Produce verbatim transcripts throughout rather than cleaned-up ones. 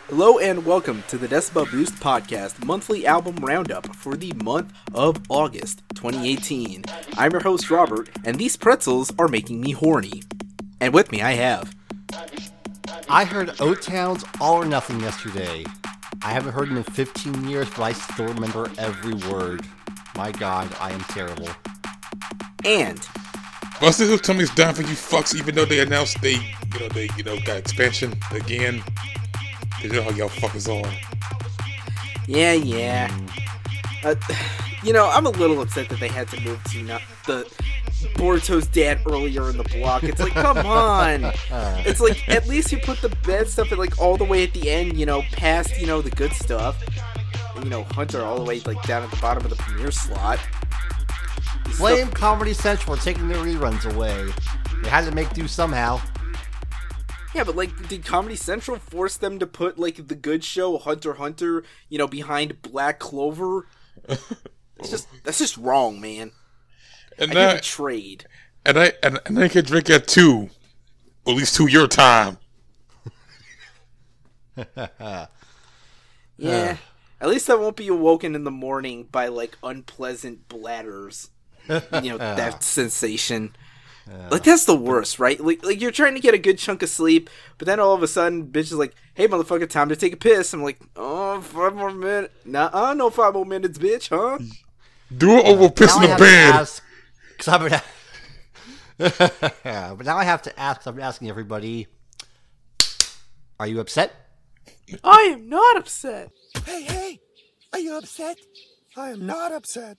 Hello and welcome to the Decibel Boost Podcast monthly album roundup for the month of August twenty eighteen. I'm your host Robert, and these pretzels are making me horny. And with me I have... I heard O-Town's All or Nothing yesterday. I haven't heard them in fifteen years, but I still remember every word. My god, I am terrible. And... Well, still tell me it's done for you fucks, even though they announced they, you know, they, you know, got expansion again. You know how y'all fuckers are. Yeah, yeah. Uh, you know, I'm a little upset that they had to move to not the Boruto's dad earlier in the block. It's like, come on. It's like, at least you put the bad stuff at, like, all the way at the end, you know, past, you know, the good stuff. And, you know, Hunter all the way, like, down at the bottom of the premiere slot. Blame stuff- Comedy Central for taking their reruns away. They had to make do somehow. Yeah, but, like, did Comedy Central force them to put, like, the good show, Hunter x Hunter, you know, behind Black Clover? It's just, that's just wrong, man. And I that, get betrayed. And I, and, and I can drink at two. At least two your time. Yeah. At least I won't be awoken in the morning by, like, unpleasant bladders. You know, that sensation. Like, that's the worst, right? Like, like, you're trying to get a good chunk of sleep, but then all of a sudden, bitch is like, hey, motherfucker, time to take a piss. I'm like, oh, five more minutes. Nah, no five more minutes, bitch, huh? Do it over piss in the bed. Ask, cause I've been yeah, but now I have to ask, I've been asking everybody, are you upset? I am not upset. Hey, hey, are you upset? I am not upset.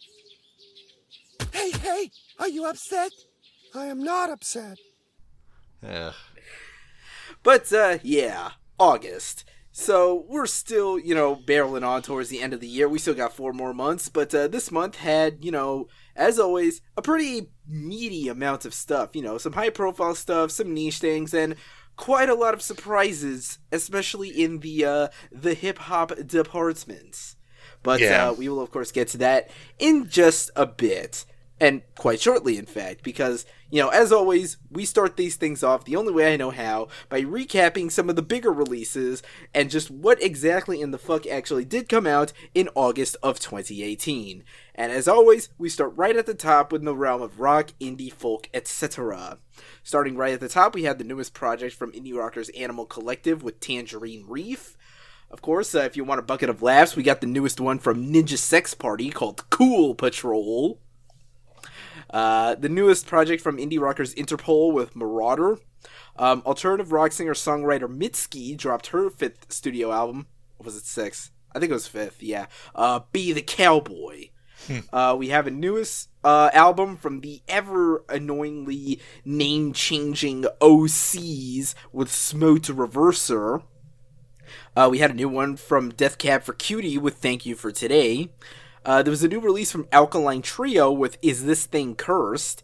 Hey, hey, are you upset? I am not upset. Ugh. But, uh, yeah, August. So, we're still, you know, barreling on towards the end of the year. We still got four more months, but uh, this month had, you know, as always, a pretty meaty amount of stuff. You know, some high-profile stuff, some niche things, and quite a lot of surprises, especially in the, uh, the hip-hop departments. But yeah. uh, we will, of course, get to that in just a bit. And quite shortly, in fact, because, you know, as always, we start these things off the only way I know how, by recapping some of the bigger releases, and just what exactly in the fuck actually did come out in August of twenty eighteen. And as always, we start right at the top within the realm of rock, indie, folk, et cetera. Starting right at the top, we had the newest project from indie rockers Animal Collective with Tangerine Reef. Of course, uh, if you want a bucket of laughs, we got the newest one from Ninja Sex Party called Cool Patrol. Uh, the newest project from indie rockers Interpol with Marauder. Um, alternative rock singer-songwriter Mitski dropped her fifth studio album. Or was it sixth? I think it was fifth, yeah. Uh, Be the Cowboy. Hmm. Uh, we have a newest uh, album from the ever-annoyingly name-changing O Cs with Smote Reverser. Uh, we had a new one from Death Cab for Cutie with Thank You for Today. Uh, there was a new release from Alkaline Trio with Is This Thing Cursed?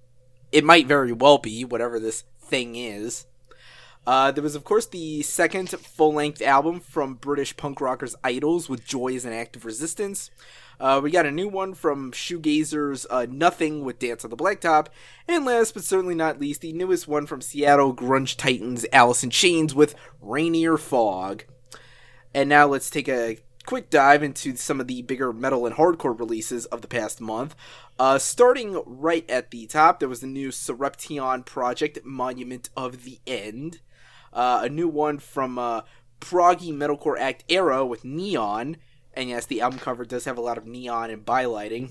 It might very well be, whatever this thing is. Uh, there was, of course, the second full-length album from British punk rockers Idols with Joy is an Act of Resistance. Uh, we got a new one from Shoegazers uh, Nothing with Dance on the Blacktop. And last but certainly not least, the newest one from Seattle grunge titans Alice in Chains with Rainier Fog. And now let's take a quick dive into some of the bigger metal and hardcore releases of the past month. Uh, starting right at the top, there was the new Surreption project, Monument of the End. Uh, a new one from uh, proggy metalcore act Era with Neon. And yes, the album cover does have a lot of neon and bylighting.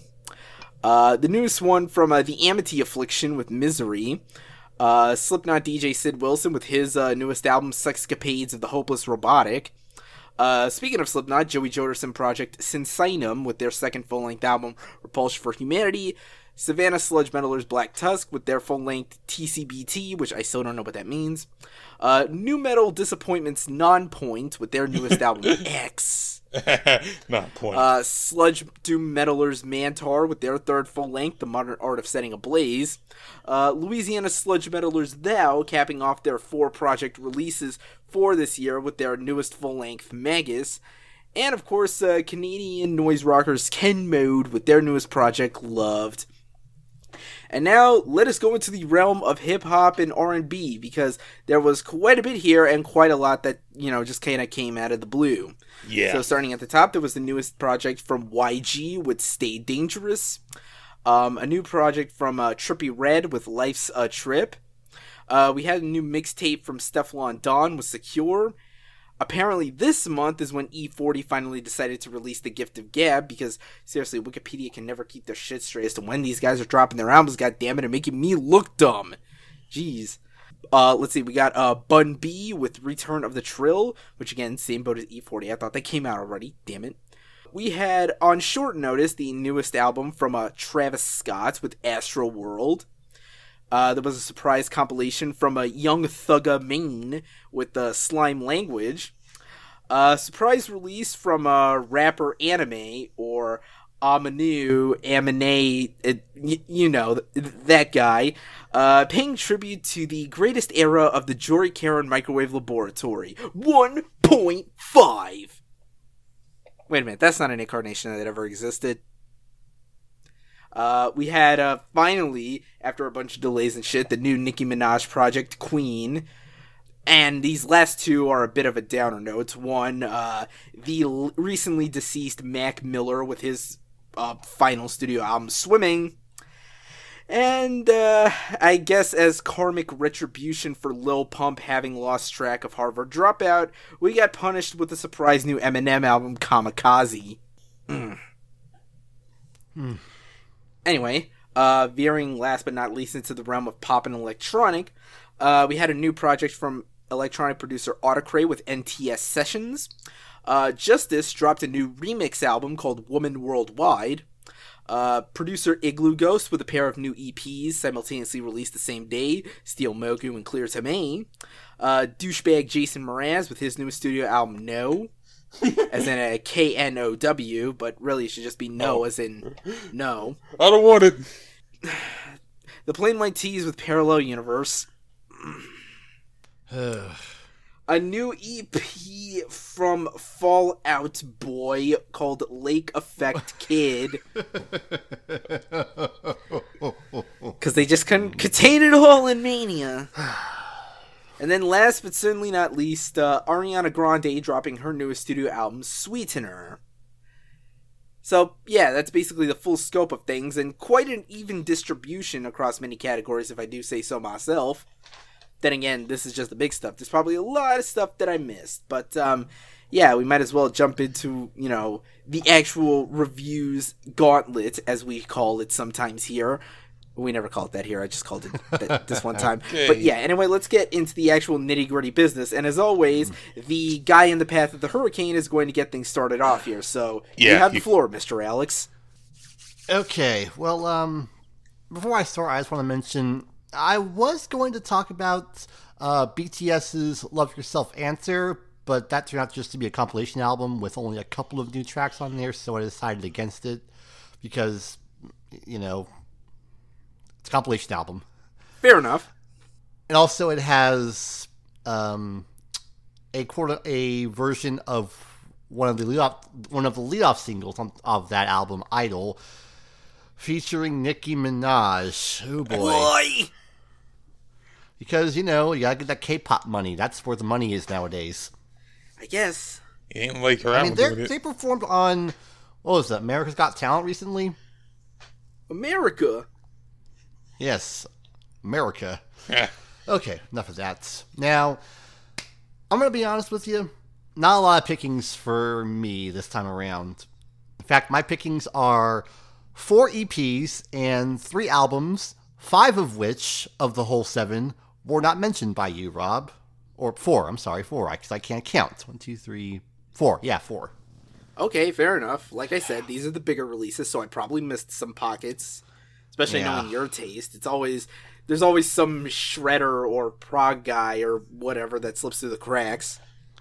Uh, the newest one from uh, the Amity Affliction with Misery. Uh, Slipknot D J Sid Wilson with his uh, newest album, Sexcapades of the Hopeless Robotic. Uh, speaking of Slipknot, Joey Jordison project Sinsinum with their second full-length album, Repulsion for Humanity. Savannah Sludge Metalers Black Tusk with their full-length T C B T, which I still don't know what that means. Uh, New Metal Disappointments Nonpoint with their newest album, X. Nonpoint. Uh, Sludge Doom Metalers Mantar with their third full-length, The Modern Art of Setting Ablaze. Uh, Louisiana Sludge Metalers Thou capping off their four project releases for this year with their newest full-length, Magus. And, of course, uh, Canadian noise rockers Ken Mode with their newest project, Loved. And now let us go into the realm of hip hop and R and B, because there was quite a bit here and quite a lot that, you know, just kind of came out of the blue. Yeah. So starting at the top, there was the newest project from Y G with Stay Dangerous. Um, a new project from uh, Trippie Redd with Life's a Trip. Uh, we had a new mixtape from Stefflon Don with Secure. Apparently this month is when E forty finally decided to release The Gift of Gab, because seriously, Wikipedia can never keep their shit straight as to when these guys are dropping their albums, goddammit, and making me look dumb. Jeez. Uh, let's see, we got uh, Bun B with Return of the Trill, which again, same boat as E forty. I thought that came out already, damn it. We had, on short notice, the newest album from uh, Travis Scott with Astro World. Uh, there was a surprise compilation from a Young Thugga Mane with the uh, Slime Language. Uh, surprise release from a uh, rapper Anime, or Amanu, Amine, it, y- you know, th- that guy, uh, paying tribute to the greatest era of the Jory Caron Microwave Laboratory. one point five! Wait a minute, that's not an incarnation that ever existed. Uh, we had, uh, finally, after a bunch of delays and shit, the new Nicki Minaj project, Queen. And these last two are a bit of a downer note. One, uh, the l- recently deceased Mac Miller with his, uh, final studio album, Swimming. And, uh, I guess as karmic retribution for Lil Pump having lost track of Harvard Dropout, we got punished with the surprise new Eminem album, Kamikaze. Mm. Hmm. Anyway, uh, veering last but not least into the realm of pop and electronic, uh, we had a new project from electronic producer Autocray with N T S Sessions. Uh, Justice dropped a new remix album called Woman Worldwide. Uh, producer Igloo Ghost with a pair of new E Ps simultaneously released the same day, Steel Mogu and Clear to Maine. Uh, douchebag Jason Mraz with his new studio album No. As in a K N O W, but really it should just be no, oh. as in no. I don't want it. The Plain White Tees with Parallel Universe. A new E P from Fall Out Boy called Lake Effect Kid. Because they just couldn't contain it all in Mania. And then last but certainly not least, uh, Ariana Grande dropping her newest studio album, Sweetener. So, yeah, that's basically the full scope of things, and quite an even distribution across many categories, if I do say so myself. Then again, this is just the big stuff. There's probably a lot of stuff that I missed, but, um, yeah, we might as well jump into, you know, the actual reviews gauntlet, as we call it sometimes here. We never called it that here. I just called it th- this one time. Okay. But yeah, anyway, let's get into the actual nitty-gritty business. And as always, mm. the guy in the path of the hurricane is going to get things started off here. So yeah, you have you... the floor, Mister Alex. Okay. Well, um, before I start, I just want to mention I was going to talk about uh, BTS's Love Yourself Answer, but that turned out just to be a compilation album with only a couple of new tracks on there, so I decided against it because, you know, it's a compilation album. Fair enough. And also it has um, a quarter, a version of one of the lead-off, one of the lead-off singles on, of that album, Idol, featuring Nicki Minaj. Oh boy. boy! Because, you know, you gotta get that K-pop money. That's where the money is nowadays. I guess. It ain't like her I mean, they performed on, what was that, America's Got Talent recently? America? Yes, America. Okay, enough of that. Now, I'm going to be honest with you. Not a lot of pickings for me this time around. In fact, my pickings are four E Ps and three albums, five of which, of the whole seven, were not mentioned by you, Rob. Or four, I'm sorry, four, because I can't count. One, two, three, four. Yeah, four. Okay, fair enough. Like I said, these are the bigger releases, so I probably missed some pockets. Especially yeah. knowing your taste. It's always, there's always some shredder or prog guy or whatever that slips through the cracks.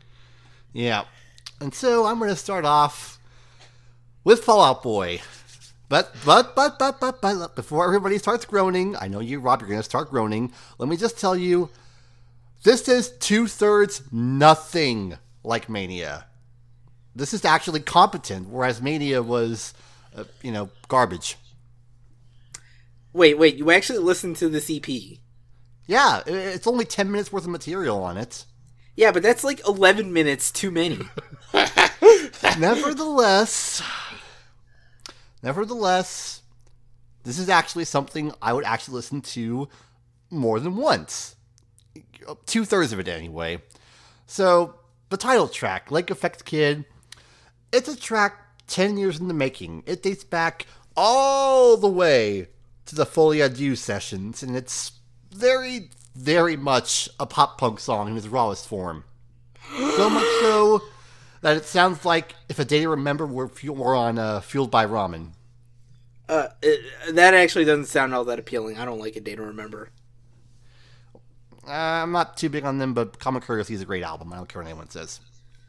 Yeah. And so I'm going to start off with Fall Out Boy. But, but, but, but, but, but, before everybody starts groaning, I know you, Rob, you're going to start groaning. Let me just tell you, this is two-thirds nothing like Mania. This is actually competent, whereas Mania was, uh, you know, garbage. Wait, wait, you actually listened to this E P? Yeah, it's only ten minutes worth of material on it. Yeah, but that's like eleven minutes too many. Nevertheless, nevertheless, this is actually something I would actually listen to more than once. Two-thirds of it, anyway. So, the title track, Lake Effect Kid, it's a track ten years in the making. It dates back all the way to the Folie à Deux sessions, and it's very, very much a pop-punk song in its rawest form. So much so that it sounds like if A Day to Remember were, were on uh, Fueled by Ramen. Uh, it, that actually doesn't sound all that appealing. I don't like A Day to Remember. Uh, I'm not too big on them, but Common Courtesy is a great album. I don't care what anyone says.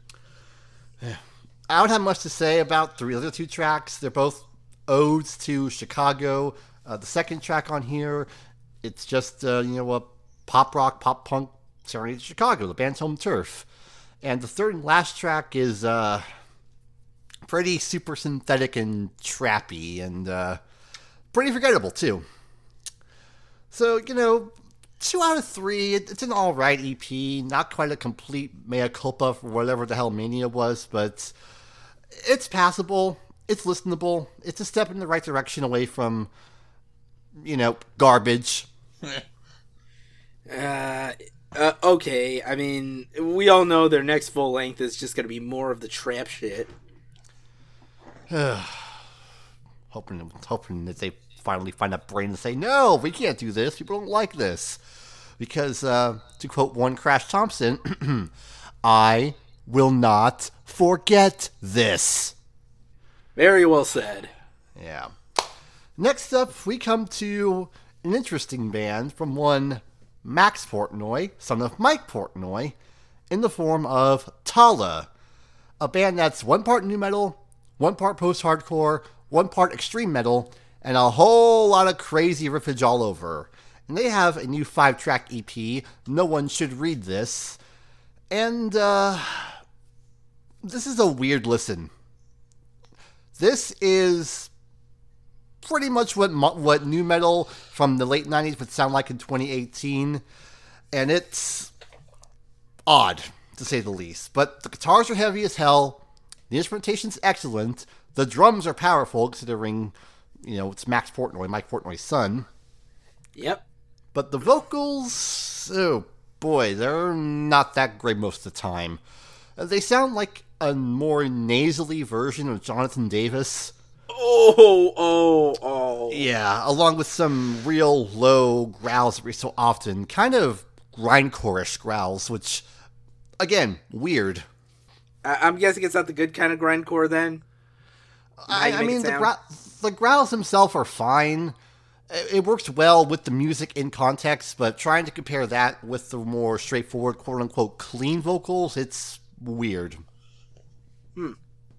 I don't have much to say about the other two tracks. They're both odes to Chicago. Uh, the second track on here, it's just, uh, you know, a pop rock, pop punk serenade to Chicago, the band's home turf. And the third and last track is uh, pretty super synthetic and trappy and uh, pretty forgettable, too. So, you know, two out of three, it's an alright E P. Not quite a complete mea culpa for whatever the hell Mania was, but it's passable. It's listenable. It's a step in the right direction away from, you know, garbage. uh, uh, okay, I mean, we all know their next full length is just going to be more of the trap shit. hoping, hoping that they finally find a brain to say, no, we can't do this. People don't like this. Because, uh, to quote one Crash Thompson, I will not forget this. Very well said. Yeah. Next up, we come to an interesting band from one Max Portnoy, son of Mike Portnoy, in the form of Tala, a band that's one part nu metal, one part post-hardcore, one part extreme metal, and a whole lot of crazy riffage all over. And they have a new five-track E P, No One Should Read This, and uh, this is a weird listen. This is pretty much what what nu metal from the late nineties would sound like in twenty eighteen, and it's odd, to say the least. But the guitars are heavy as hell, the instrumentation's excellent, the drums are powerful, considering, you know, it's Max Portnoy, Mike Portnoy's son. Yep. But the vocals, oh boy, they're not that great most of the time. They sound like a more nasally version of Jonathan Davis. Oh, oh, oh. Yeah, along with some real low growls every so often. Kind of grindcore-ish growls, which, again, weird. I- I'm guessing it's not the good kind of grindcore then? I, I mean, the, gra- the growls themselves are fine. It works well with the music in context, but trying to compare that with the more straightforward, quote-unquote, clean vocals, it's weird. Hmm.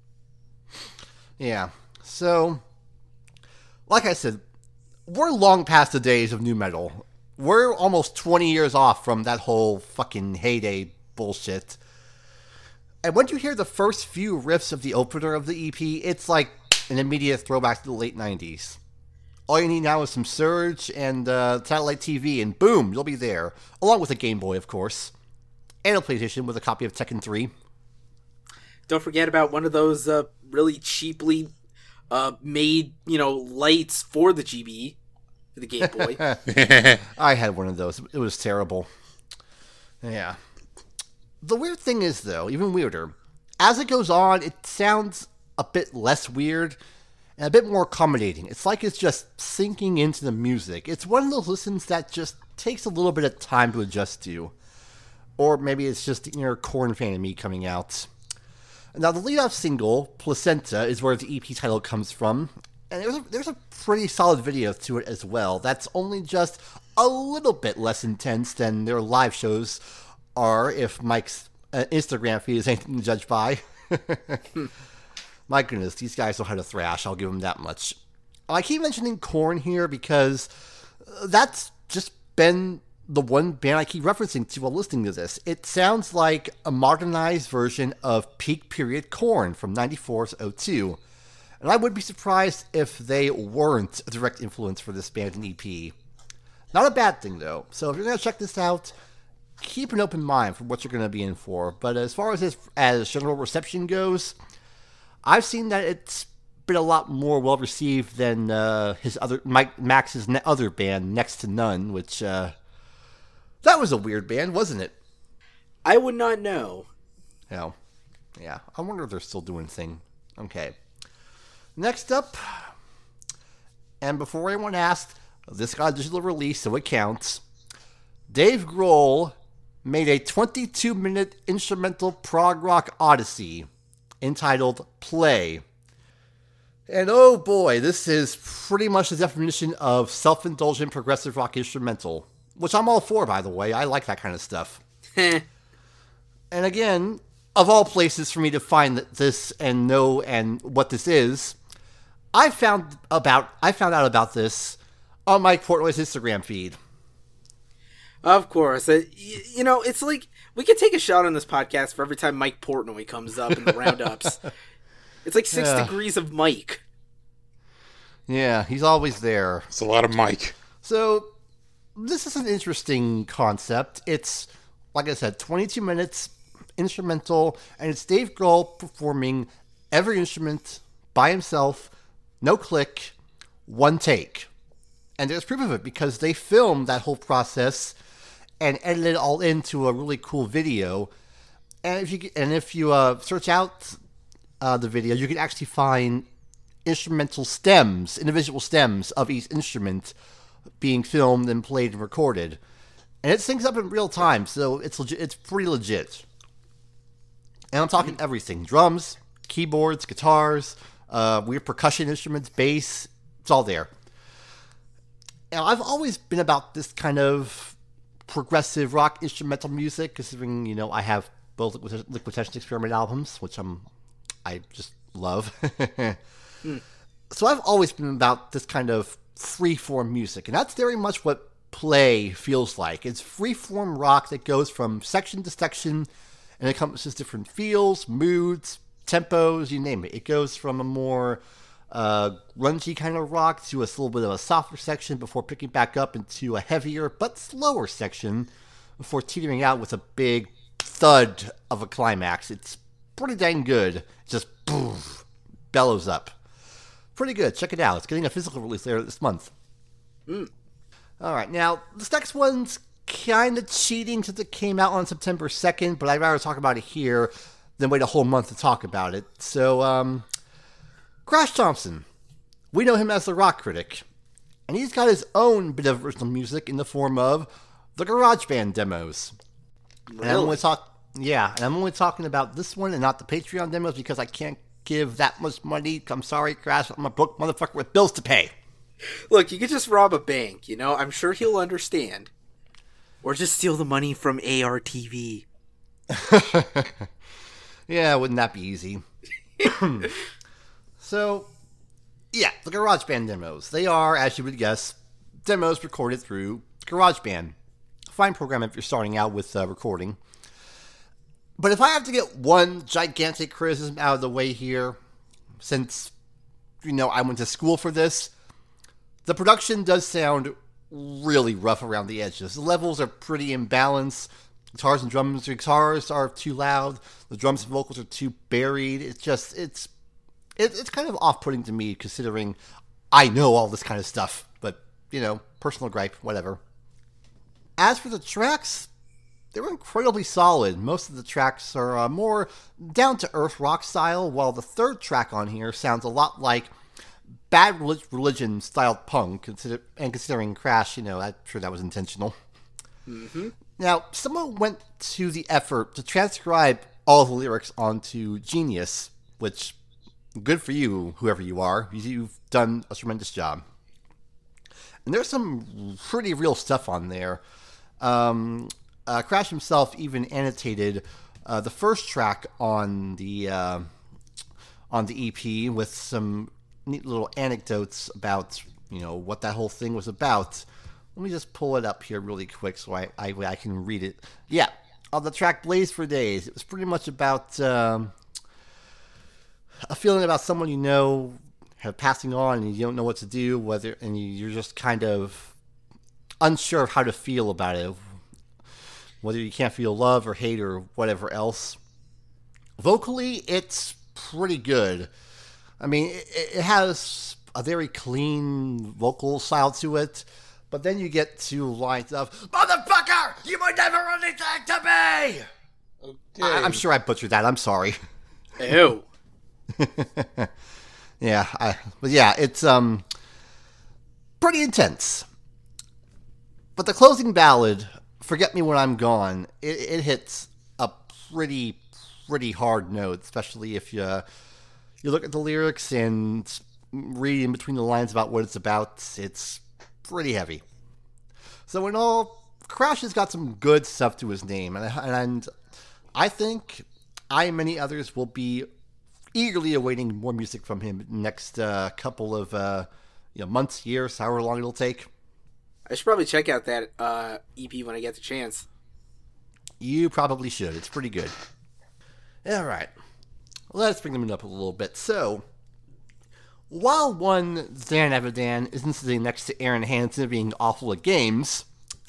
Yeah. So, like I said, we're long past the days of nu metal. We're almost twenty years off from that whole fucking heyday bullshit. And when you hear the first few riffs of the opener of the E P, it's like an immediate throwback to the late nineties. All you need now is some Surge and uh, satellite T V, and boom, you'll be there. Along with a Game Boy, of course. And a PlayStation with a copy of Tekken three. Don't forget about one of those uh, really cheaply uh, made, you know, lights for the G B, for the Game Boy. I had one of those. It was terrible. Yeah. The weird thing is, though, even weirder, as it goes on, it sounds a bit less weird and a bit more accommodating. It's like it's just sinking into the music. It's one of those listens that just takes a little bit of time to adjust to. Or maybe it's just the inner Korn fan of me coming out. Now, the lead-off single, Placenta, is where the E P title comes from. And there's a, there's a pretty solid video to it as well. That's only just a little bit less intense than their live shows are, if Mike's uh, Instagram feed is anything to judge by. My goodness, these guys know how to thrash, I'll give them that much. I keep mentioning Korn here because that's just been the one band I keep referencing to while listening to this. It sounds like a modernized version of peak period Korn from ninety-four's oh two. And I would be surprised if they weren't a direct influence for this band and E P. Not a bad thing, though. So if you're going to check this out, keep an open mind for what you're going to be in for. But as far as this, as general reception goes, I've seen that it's been a lot more well received than uh, his other Mike Max's other band, Next to None, which uh, that was a weird band, wasn't it? I would not know. You know, yeah. I wonder if they're still doing thing. Okay. Next up, and before anyone asks, this got a digital release, so it counts. Dave Grohl made a twenty-two minute instrumental prog rock odyssey entitled Play. And oh boy, this is pretty much the definition of self-indulgent progressive rock instrumental, which I'm all for, by the way. I like that kind of stuff. And again, of all places for me to find this and know and what this is, I found about I found out about this on Mike Portnoy's Instagram feed. Of course. Uh, y- you know, it's like we could take a shot on this podcast for every time Mike Portnoy comes up in the roundups. It's like six Yeah. degrees of Mike. Yeah, he's always there. It's a lot of Mike. So, this is an interesting concept. It's, like I said, twenty-two minutes, instrumental, and it's Dave Grohl performing every instrument by himself, no click, one take. And there's proof of it because they filmed that whole process and edited it all into a really cool video. And if you and if you uh, search out uh, the video, you can actually find instrumental stems, individual stems of each instrument being filmed and played and recorded. And it syncs up in real time, so it's legit, it's pretty legit. And I'm talking everything. Drums, keyboards, guitars, uh, weird percussion instruments, bass. It's all there. Now, I've always been about this kind of progressive rock instrumental music, considering, you know, I have both Liquid, Liquid Tension Experiment albums, which I'm, I just love. mm. So I've always been about this kind of free-form music, and that's very much what Play feels like. It's free-form rock that goes from section to section and encompasses different feels, moods, tempos, you name it. It goes from a more uh, grungy kind of rock to a little bit of a softer section before picking back up into a heavier but slower section before teetering out with a big thud of a climax. It's pretty dang good. It just boom, bellows up. Pretty good. Check it out. It's getting a physical release later this month. Mm. All right. Now, this next one's kind of cheating since it came out on September second, but I'd rather talk about it here than wait a whole month to talk about it. So, um, Crash Thompson. We know him as the rock critic, and he's got his own bit of original music in the form of the GarageBand demos. Really? And I'm only talk- yeah, and I'm only talking about this one and not the Patreon demos because I can't give that much money. I'm sorry, Crash. I'm a broke motherfucker with bills to pay. Look, you could just rob a bank, you know? I'm sure he'll understand. Or just steal the money from A R T V. Yeah, wouldn't that be easy? So, yeah, the GarageBand demos. They are, as you would guess, demos recorded through GarageBand. A fine program if you're starting out with uh, recording. But if I have to get one gigantic criticism out of the way here, since, you know, I went to school for this, the production does sound really rough around the edges. The levels are pretty imbalanced. Guitars and drums, guitars are too loud. The drums and vocals are too buried. It's just, it's, it, it's kind of off-putting to me considering I know all this kind of stuff. But, you know, personal gripe, whatever. As for the tracks, they were incredibly solid. Most of the tracks are uh, more down-to-earth rock style, while the third track on here sounds a lot like Bad Religion styled punk, consider- and considering Crash, you know, I'm sure that was intentional. Mm-hmm. Now, someone went to the effort to transcribe all the lyrics onto Genius, which, good for you, whoever you are. You've done a tremendous job. And there's some pretty real stuff on there. Um, uh, Crash himself even annotated uh, the first track on the uh, on the E P with some neat little anecdotes about, you know, what that whole thing was about. Let me just pull it up here really quick so I I, I can read it. Yeah, on the track Blaze for Days, it was pretty much about um, a feeling about someone you know of passing on and you don't know what to do, whether and you're just kind of unsure of how to feel about it, whether you can't feel love or hate or whatever else. Vocally, it's pretty good. I mean, it, it has a very clean vocal style to it, but then you get to lines of, "Motherfucker, you would never anything to me!" Okay. I, I'm sure I butchered that. I'm sorry. Ew. yeah, I, but yeah, it's um pretty intense. But the closing ballad, "Forget Me When I'm Gone," it, it hits a pretty, pretty hard note, especially if you you look at the lyrics and read in between the lines about what it's about. It's pretty heavy. So in all, Crash has got some good stuff to his name, and, and I think I and many others will be eagerly awaiting more music from him next uh, couple of uh, you know months, years, however long it'll take. I should probably check out that uh, E P when I get the chance. You probably should. It's pretty good. All right. Let's bring them up a little bit. So, while one Dan Evidan isn't sitting next to Aaron Hansen being awful at games,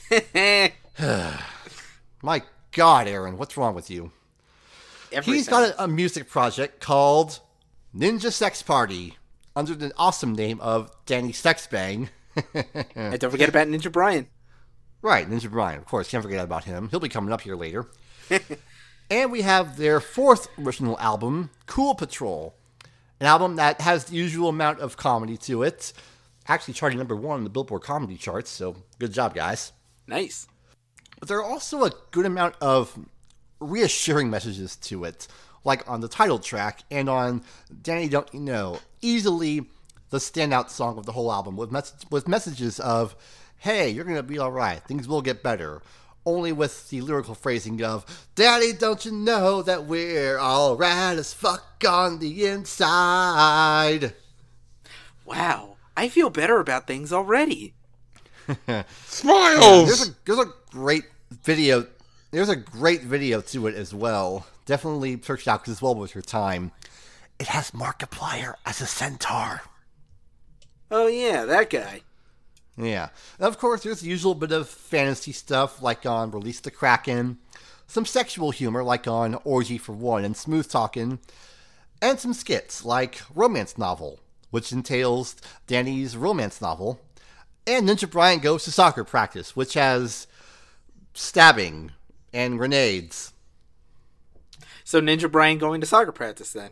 my God, Aaron, what's wrong with you? Every He's got a, a music project called Ninja Sex Party under the awesome name of Danny Sexbang. And don't forget about Ninja Brian. Right, Ninja Brian, of course. Can't forget about him. He'll be coming up here later. And we have their fourth original album, Cool Patrol. An album that has the usual amount of comedy to it. Actually charting number one on the Billboard comedy charts, so good job, guys. Nice. But there are also a good amount of reassuring messages to it, like on the title track and on Danny Don't You Know, easily the standout song of the whole album, with, mes- with messages of, hey, you're going to be alright, things will get better. Only with the lyrical phrasing of, Daddy, don't you know that we're alright as fuck on the inside? Wow, I feel better about things already. Smiles! There's a, there's a great video, there's a great video to it as well. Definitely search it out because it's well worth your time. It has Markiplier as a centaur. Oh yeah, that guy. Yeah. And of course, there's the usual bit of fantasy stuff, like on Release the Kraken, some sexual humor, like on Orgy for One and Smooth Talkin', and some skits, like Romance Novel, which entails Danny's romance novel, and Ninja Brian Goes to Soccer Practice, which has stabbing and grenades. So Ninja Brian going to soccer practice then?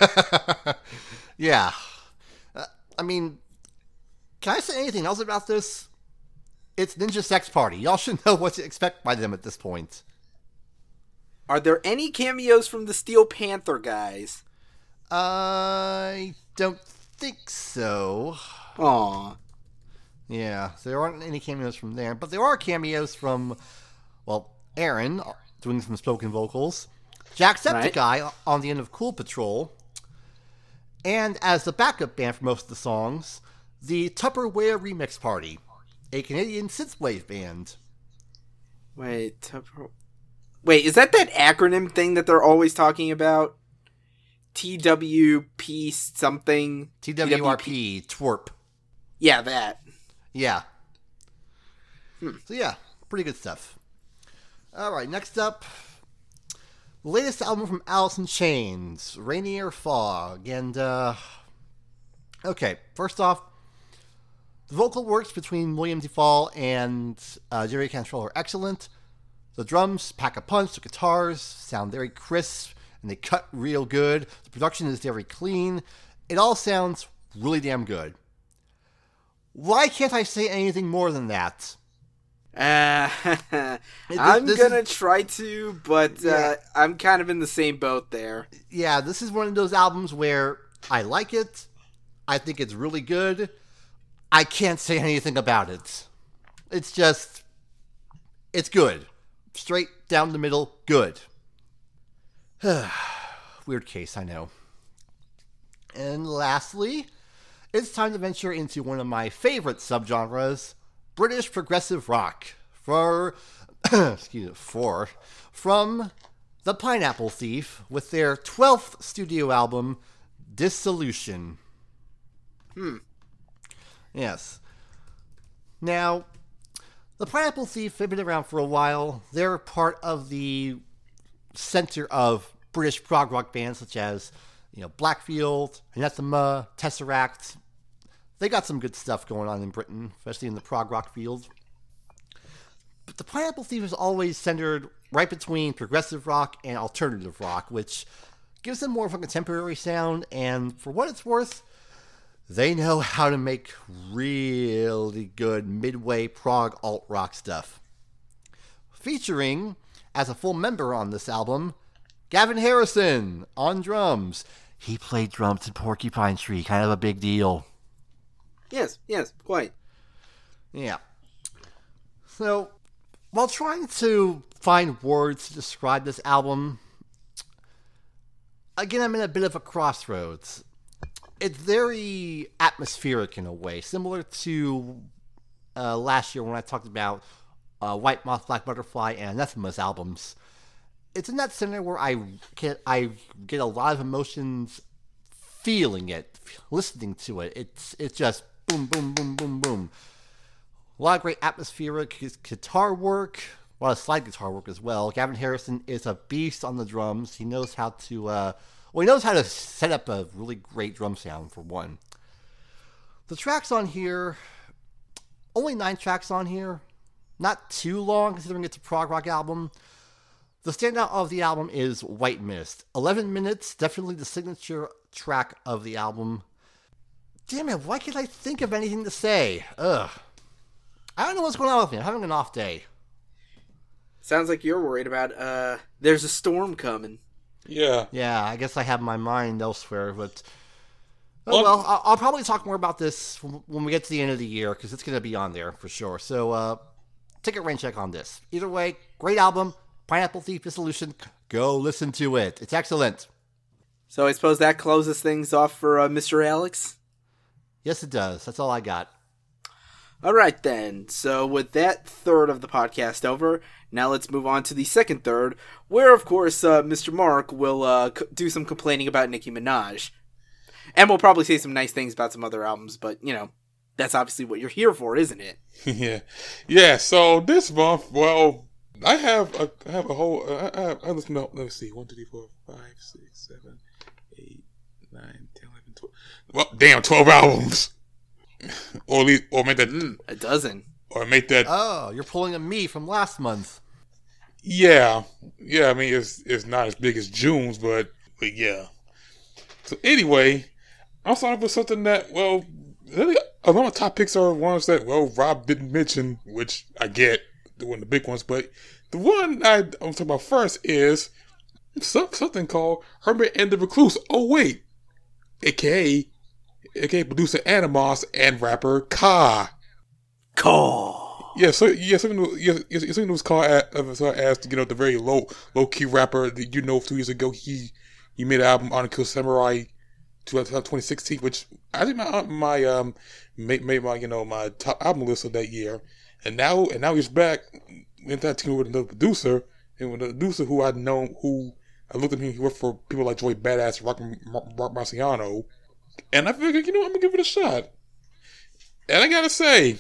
Yeah. Uh, I mean, can I say anything else about this? It's Ninja Sex Party. Y'all should know what to expect by them at this point. Are there any cameos from the Steel Panther guys? I don't think so. Aw. Yeah, there aren't any cameos from there, but there are cameos from, well, Aaron doing some spoken vocals, Jacksepticeye right. on the end of Cool Patrol, and as the backup band for most of the songs, the Tupperware Remix Party, a Canadian synthwave band. Wait, Tupper... Wait, is that that acronym thing that they're always talking about? T W P something? T W R P, twerp. Yeah, that. Yeah. Hmm. So yeah, pretty good stuff. Alright, next up, the latest album from Alice in Chains, Rainier Fog, and uh... okay, first off, the vocal works between William Duvall and uh, Jerry Cantrell are excellent. The drums pack a punch, the guitars sound very crisp, and they cut real good. The production is very clean. It all sounds really damn good. Why can't I say anything more than that? Uh, I'm this gonna is, try to, but yeah. uh, I'm kind of in the same boat there. Yeah, this is one of those albums where I like it. I think it's really good. I can't say anything about it. It's just, it's good. Straight down the middle, good. Weird case, I know. And lastly, it's time to venture into one of my favorite subgenres, British progressive rock. For, excuse me, for, from The Pineapple Thief with their twelfth studio album, Dissolution. Hmm. Yes. Now, the Pineapple Thief have been around for a while. They're part of the center of British prog rock bands such as, you know, Blackfield, Anathema, Tesseract. They got some good stuff going on in Britain, especially in the prog rock field. But the Pineapple Thief is always centered right between progressive rock and alternative rock, which gives them more of a contemporary sound, and for what it's worth, they know how to make really good midway prog alt rock stuff. Featuring, as a full member on this album, Gavin Harrison on drums. He played drums in Porcupine Tree, kind of a big deal. Yes, yes, quite. Yeah. So, while trying to find words to describe this album, again, I'm in a bit of a crossroads. It's very atmospheric in a way, similar to uh, last year when I talked about uh, White Moth, Black Butterfly, and Anathema's albums. It's in that center where I get, I get a lot of emotions feeling it, listening to it. It's it's just boom, boom, boom, boom, boom. A lot of great atmospheric guitar work, a lot of slide guitar work as well. Gavin Harrison is a beast on the drums. He knows how to, uh, well, he knows how to set up a really great drum sound, for one. The tracks on here, only nine tracks on here. Not too long, considering it's a prog rock album. The standout of the album is White Mist. eleven minutes, definitely the signature track of the album. Damn it, why can't I think of anything to say? Ugh. I don't know what's going on with me. I'm having an off day. Sounds like you're worried about, uh, there's a storm coming. Yeah. Yeah, I guess I have my mind elsewhere, but... Oh, Well- well, I'll, I'll probably talk more about this when we get to the end of the year, because it's going to be on there for sure. So, uh, take a rain check on this. Either way, great album. Pineapple Thief Dissolution. Go listen to it. It's excellent. So I suppose that closes things off for uh, Mister Alex? Yes, it does. That's all I got. All right, then. So with that third of the podcast over, now let's move on to the second third, where, of course, uh, Mister Mark will uh, c- do some complaining about Nicki Minaj. And we'll probably say some nice things about some other albums, but, you know, that's obviously what you're here for, isn't it? Yeah. Yeah, so this month, well, I have a, I have a whole, uh, I, I, I listen to, let me see, one, two, three, four, five, six, seven, eight, nine, ten, eleven, twelve. Well, damn, twelve albums. or at least, or make that, Mm, a dozen. or make that, Oh, you're pulling a me from last month. yeah. Yeah, I mean, it's it's not as big as June's, but, but yeah. So anyway, I'm starting with something that, well, really, a lot of top picks are ones that, well, Rob didn't mention, which I get, one of the big ones, but the one I, I'm talking about first is some, something called Hermit and the Recluse. Oh, wait. A K A, A K A producer Animos and rapper Ka. Call. Yeah, so, yeah, something, yeah, yeah, something was called as, as, you know, the very low, low-key rapper that, you know, two years ago, he, he made an album on Kill Samurai twenty sixteen, which I think my, my, um, made, made my, you know, my top album list of that year. And now, and now he's back in that team with another producer, and with a producer who I'd known, who I looked at him, he worked for people like Joey Badass, Rock, Rock Marciano, and I figured, you know, I'm gonna give it a shot. And I gotta say,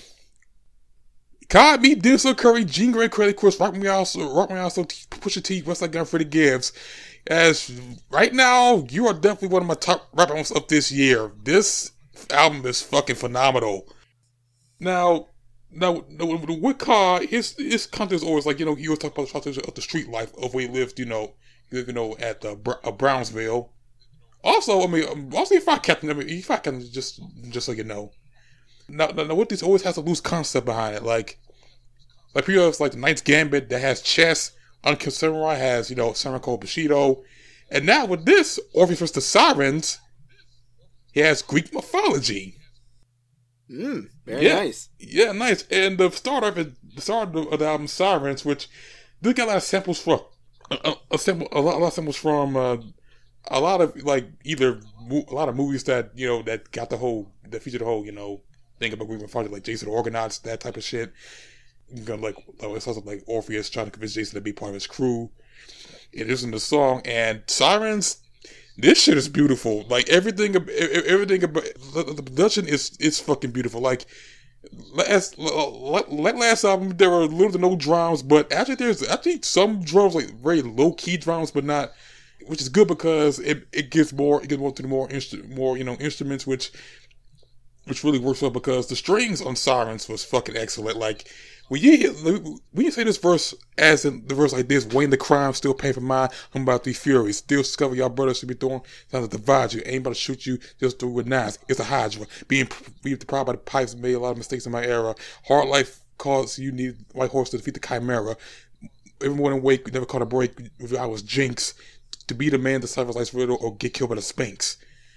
Ka, me, Denzel Curry, Jean Grey, Credit Chris, Rock Me Also, Rock Me Also, Pusha T, Westside Gun, Freddie Gibbs. As right now, you are definitely one of my top rap albums of this year. This album is fucking phenomenal. Now, now, with Ka, his his content is always like, you know, he was talking about the, of the street life of where he lived, you know, he lived, you know, at uh, uh, Brownsville. Also, I mean, also he fought Captain. I mean, he fought Captain just just so you know. Now, now, now, what this always has a loose concept behind it, like, like people have like the Knight's Gambit that has chess. Unkill Samurai has, you know, Samurai called Bushido. And now with this, Orpheus versus the Sirens, he has Greek mythology. Mm, very yeah, nice. Yeah, nice. And the start of it, the start of the album Sirens, which did get a lot of samples from, a, a, sample, a, lot, a lot of samples from uh, a lot of, like, either, a lot of movies that, you know, that got the whole, that featured the whole, you know, thing about Greek mythology, like Jason the Argonauts, that type of shit. You got like, it's also like Orpheus trying to convince Jason to be part of his crew. It is in the song, and Sirens, this shit is beautiful. Like everything, everything about the production is is fucking beautiful. Like last like last album, there were little to no drums, but actually there's actually some drums, like very low key drums, but not, which is good because it it gives more it gives more to the more instru- more you know instruments, which which really works well because the strings on Sirens was fucking excellent. Like. When you hear, when you say this verse as in the verse like this, weighing the crime, still paying for mine, I'm about to be furious. Still discover y'all brothers should be throwing, trying to divide you. Ain't about to shoot you, just through with knives. It's a hydra. Being being deprived by the pipes, made a lot of mistakes in my era. Hard life caused you need white horse to defeat the chimera. Every morning wake, never caught a break. I was Jinx. To be the man, decipher life's riddle, or get killed by the Sphinx.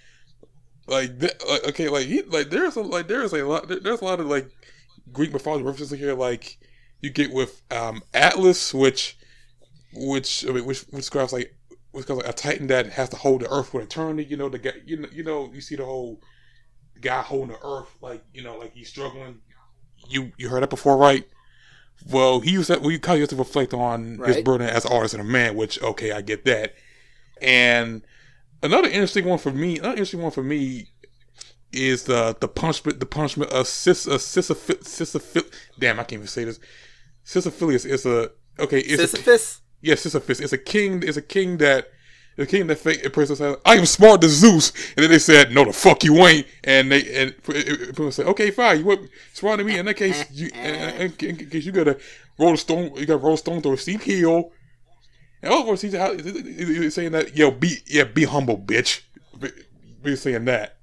Like, like okay, like he, like there's a like there's a lot there, there's a lot of like Greek mythology references here, like you get with um, Atlas, which, which I mean, which which describes like which describes like a titan that has to hold the earth for eternity. You know, the guy, you know, you know, you see the whole guy holding the earth, like you know, like he's struggling. You you heard that before, right? Well, he used that. Well, you kind of used to reflect on right. his burden as an artist and a man, which okay, I get that. And another interesting one for me, another interesting one for me. Is the the punishment the punishment of sis uh, Sisyphus Sisyphus damn I can't even say this Sisyphilus is a okay it's Sisyphus a, yeah Sisyphus it's a king it's a king that the king that fake a person said I am smarter than Zeus, and then they said no the fuck you ain't, and they and people said okay fine you were smarter than me, in that case you in, in, in case you gotta roll a stone you gotta roll a stone through a steep hill, and all of us he's saying that yo be yeah be humble bitch, be saying that.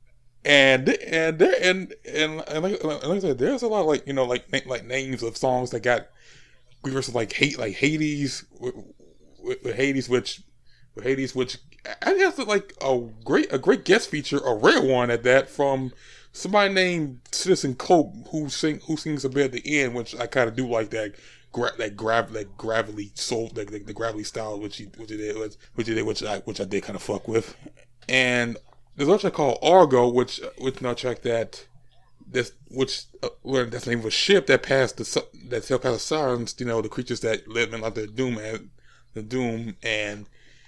And and there and and, and like, like I said, there's a lot of like you know like like names of songs that got verses like hate like Hades with, with, with Hades which with Hades which I guess like a great a great guest feature, a rare one at that, from somebody named Citizen Cope who sing who sings a bit at the end, which I kind of do like that gra- that grav that gravelly soul like the, the gravelly style which he which he did which, which he did which I which I did kind of fuck with. And there's also a track called Argo, which which not track that this which uh, that's the name of a ship that passed the that sailed past the Sirens, you know, the creatures that live in like the doom and the doom. And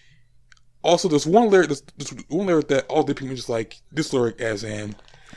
also there's one lyric there's, there's one lyric that all the people just like this lyric as in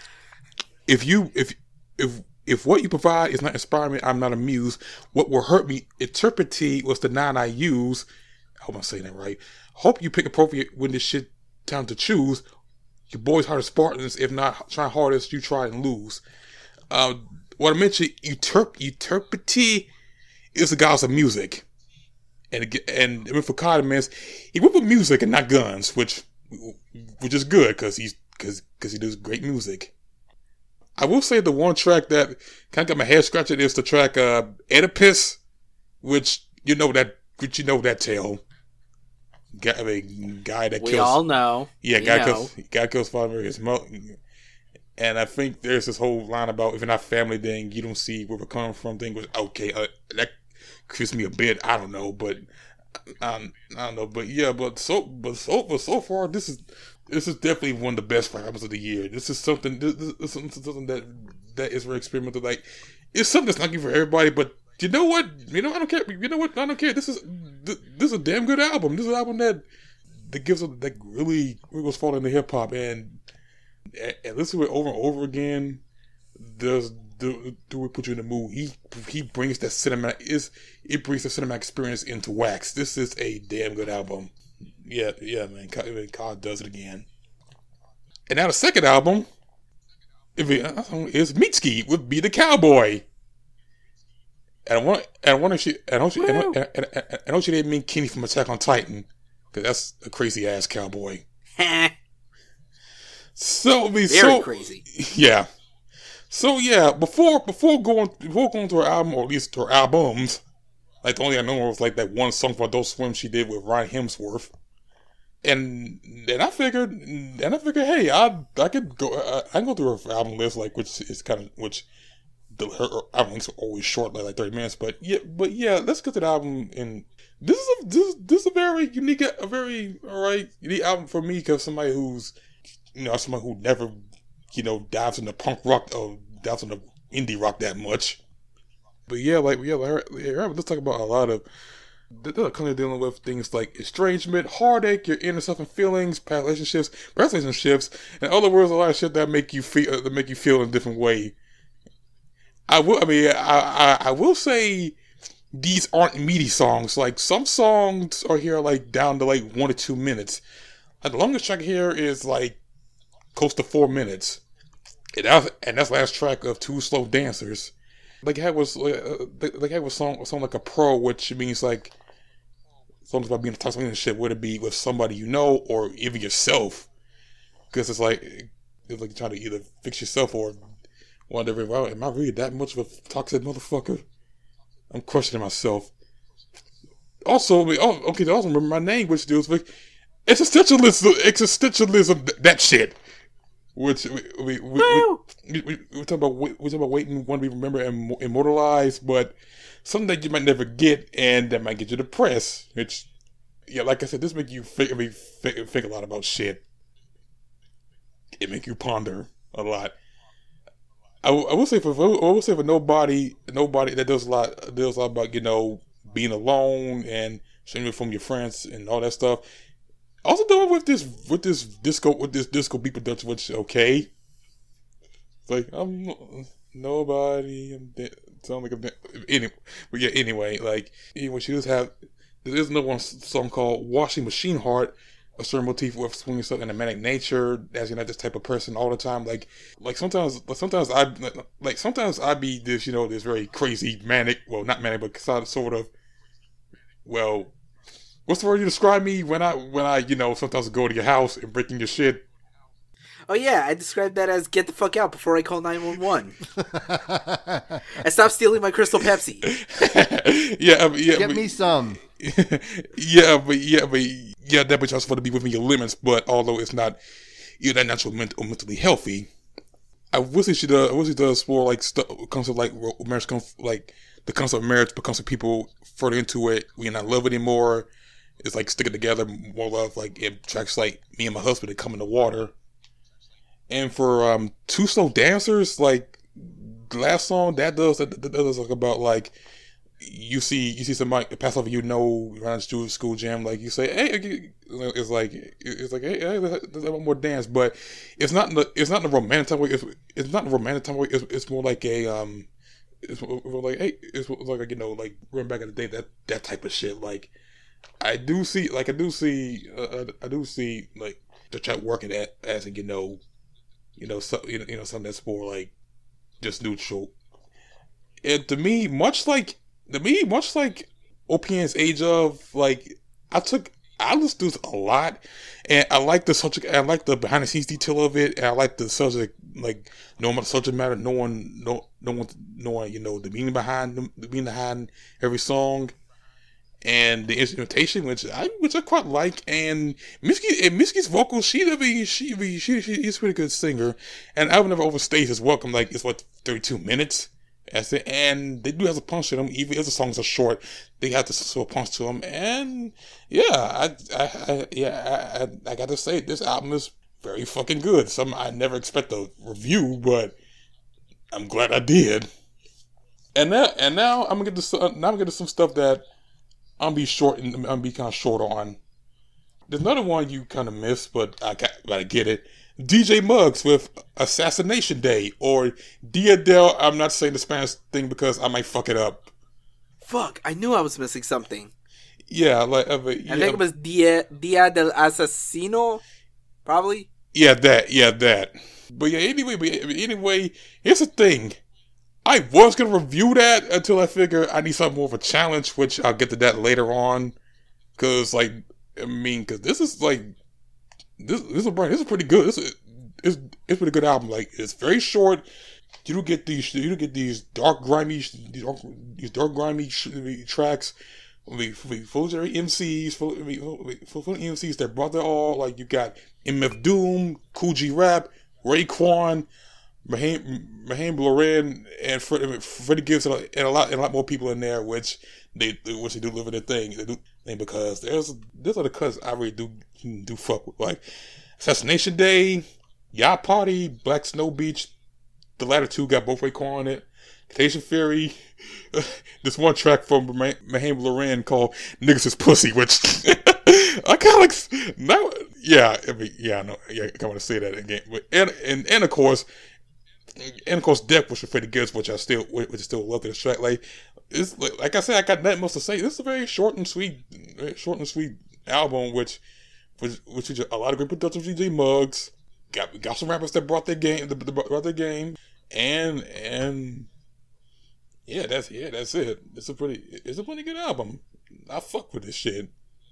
if you if if if what you provide is not inspiring me, I'm not amused. What will hurt me, interprety was the noun I use. I hope I'm saying that right. Hope you pick appropriate when this shit time to choose. Your boys hard as Spartans, if not trying hardest, you try and lose. Uh, what I mentioned, uterp- interprety is the gods of music. And and for Cardamans, he went with music and not guns, which which is good because he's because because he does great music. I will say the one track that kind of got my head scratching is the track uh, Oedipus, which you know that which you know that tale. Guy, I mean, guy that we kills. We all know. Yeah, we guy know. kills. Guy kills father, his mother. And I think there's this whole line about if you're not family, then you don't see where we're coming from. Thing was okay. Uh, that creeps me a bit. I don't know, but um, I don't know, but yeah, but so, but so, but so far, this is this is definitely one of the best albums of the year. This is something. This, this is something that that is very experimental. Like it's something that's not good for everybody, but. You know what? You know I don't care. You know what? I don't care. This is this is a damn good album. This is an album that that gives a, that really really was falling into hip hop, and and listen to it over and over again. Does do do it put you in the mood? He he brings that cinematic is it brings the cinematic experience into wax. This is a damn good album. Yeah, yeah, man. God does it again. And now the second album, if it, is Mitski with Be the Cowboy. And I want, and I want if she, and I hope she, and, and, and, and I hope she didn't mean Kenny from Attack on Titan, because that's a crazy ass cowboy. so, Very so, crazy. Yeah. So yeah, before before going before going to her album, or at least to her albums, like the only I know was like that one song for Adult Swim she did with Ryan Hemsworth, and then I figured, and I figured, hey, I I could go, I, I can go through her album list, like which is kind of which. The, her albums are always short, like, like thirty minutes. But yeah, but yeah, let's get to the album. And this is a this, this is a very unique, a very alright unique album for me because somebody who's you know somebody who never you know dives into punk rock or dives into indie rock that much. But yeah, like yeah, like, yeah, let's talk about a lot of they're kind of dealing with things like estrangement, heartache, your inner self and feelings, past relationships, past relationships. In other words, a lot of shit that make you feel that make you feel in a different way. I will. I mean, I, I I will say these aren't meaty songs. Like some songs are here like down to like one or two minutes. Like, the longest track here is like close to four minutes, and that's and that's the last track of Two Slow Dancers. Like it was uh, like it was song song like a pro, which means like songs about being a toxic relationship, whether it be with somebody you know or even yourself, because it's like it's like trying to either fix yourself or wonder, well, am I really that much of a toxic motherfucker? I'm questioning myself. Also, oh, okay, I also remember my name, which deals with existentialism, existentialism, that shit. Which we we we, we, we, we, we talk about we talk about waiting want to be remembered and immortalized, but something that you might never get and that might get you depressed. Which, yeah, like I said, this make you think, I mean, think, think a lot about shit. It make you ponder a lot. I, I will say for I will say for nobody nobody that does a lot does a lot about, you know, being alone and staying from your friends and all that stuff. Also doing with this with this disco with this disco beat production, which okay, it's like I'm nobody. I'm de- sound like I'm de- anyway, but yeah. Anyway, like anyway, she does have there is another one song called "Washing Machine Heart," a certain motif with swinging stuff in a manic nature, as you're not this type of person all the time. Like like sometimes like sometimes I like sometimes I be this, you know, this very crazy manic, well not manic but sort of well. What's the word you describe me when I, when I, you know, sometimes go to your house and breaking your shit? Oh yeah, I described that as get the fuck out before I call nine one one. And stop stealing my Crystal Pepsi. yeah, I mean, yeah. Get but, me some. yeah, but yeah, but yeah, that bitch also want to be within your limits, but although it's not, you're not naturally ment- or mentally healthy. I wish she does, I wish she does more like stuff, comes to like marriage, comes like the concept of marriage becomes to people further into it. We're not love anymore. It's like sticking together, more love, like in tracks like Me and My Husband that Come in the Water. And for um, Two Slow Dancers, like the last song that does that, that does like about like you see you see somebody pass over, you know, around the school jam, like you say, hey, it's like it's like hey, hey let's have one more dance, but it's not in the it's not in the romantic way. It's, it's not in the romantic way. It's, it's more like a um, it's more like hey, it's like, you know, like running back in the day, that that type of shit, like. I do see, like, I do see, uh, I do see, like, the chat working at as, you know, you know, so, you know, you know, something that's more like just neutral. And to me, much like, to me, much like O P N's Age of, like, I took, I listened to this a lot, and I like the subject, I like the behind the scenes detail of it, and I like the subject, like, no matter the subject matter, no one, no, no one, no one, you know, the meaning behind, the meaning behind every song. And the instrumentation, which I which I quite like, and Mitski and Mitski's vocals, she I mean, she she she she's a pretty good singer, and I would never overstay his welcome. Like it's what thirty-two minutes, that's it, and they do have a punch to them. Even if the songs are short, they have to sort of punch to them, and yeah, I, I, I yeah, I, I got to say this album is very fucking good. Some I never expect a review, but I'm glad I did. And now and now I'm gonna get to now I'm gonna get to some stuff that. I'm be short and I'm gonna be kind of short on. There's another one you kind of missed, but I got, but I get it. D J Muggs with Assassination Day, or Dia del. I'm not saying the Spanish thing because I might fuck it up. Fuck! I knew I was missing something. Yeah, like uh, yeah, I think it was Dia Dia del Asesino, probably. Yeah, that. Yeah, that. But yeah, anyway, but anyway, here's the thing. I was going to review that until I figure I need something more of a challenge, which I'll get to that later on. Because, like, I mean, because this is, like, this, this is this is pretty good. This is, it's, it's a pretty good album. Like, it's very short. You don't get these, you don't get these dark, grimy, these dark, these dark grimy tracks. I mean, full of M Cs, full, I mean, full of M Cs that brought their all. Like, you got M F Doom, Kool G Rap, Raekwon, Mahame, Mahame Loren, and Freddie, Freddie Gibbs, and a lot, and a lot more people in there, which they, which they do live in their thing. They do thing because there's, there's other cuts I really do, do fuck with, like Assassination Day, Yacht Party, Black Snow Beach, the latter two got both Raekwon on it. Contagion Fury, this one track from Mahame Loren called "Niggas Is Pussy," which I kind of like. Now, yeah, I mean, yeah, I know, yeah, I want to say that again. But and and and of course, and of course, Death was pretty good, which I still, which I still love this track. Like, it's like, like I said, I got nothing else to say. This is a very short and sweet, very short and sweet album, which, which, which is a lot of great production from D J Muggs. Got got some rappers that brought their game, that brought their game, and and. Yeah, that's yeah, that's it. It's a pretty, it's a pretty good album. I fuck with this shit.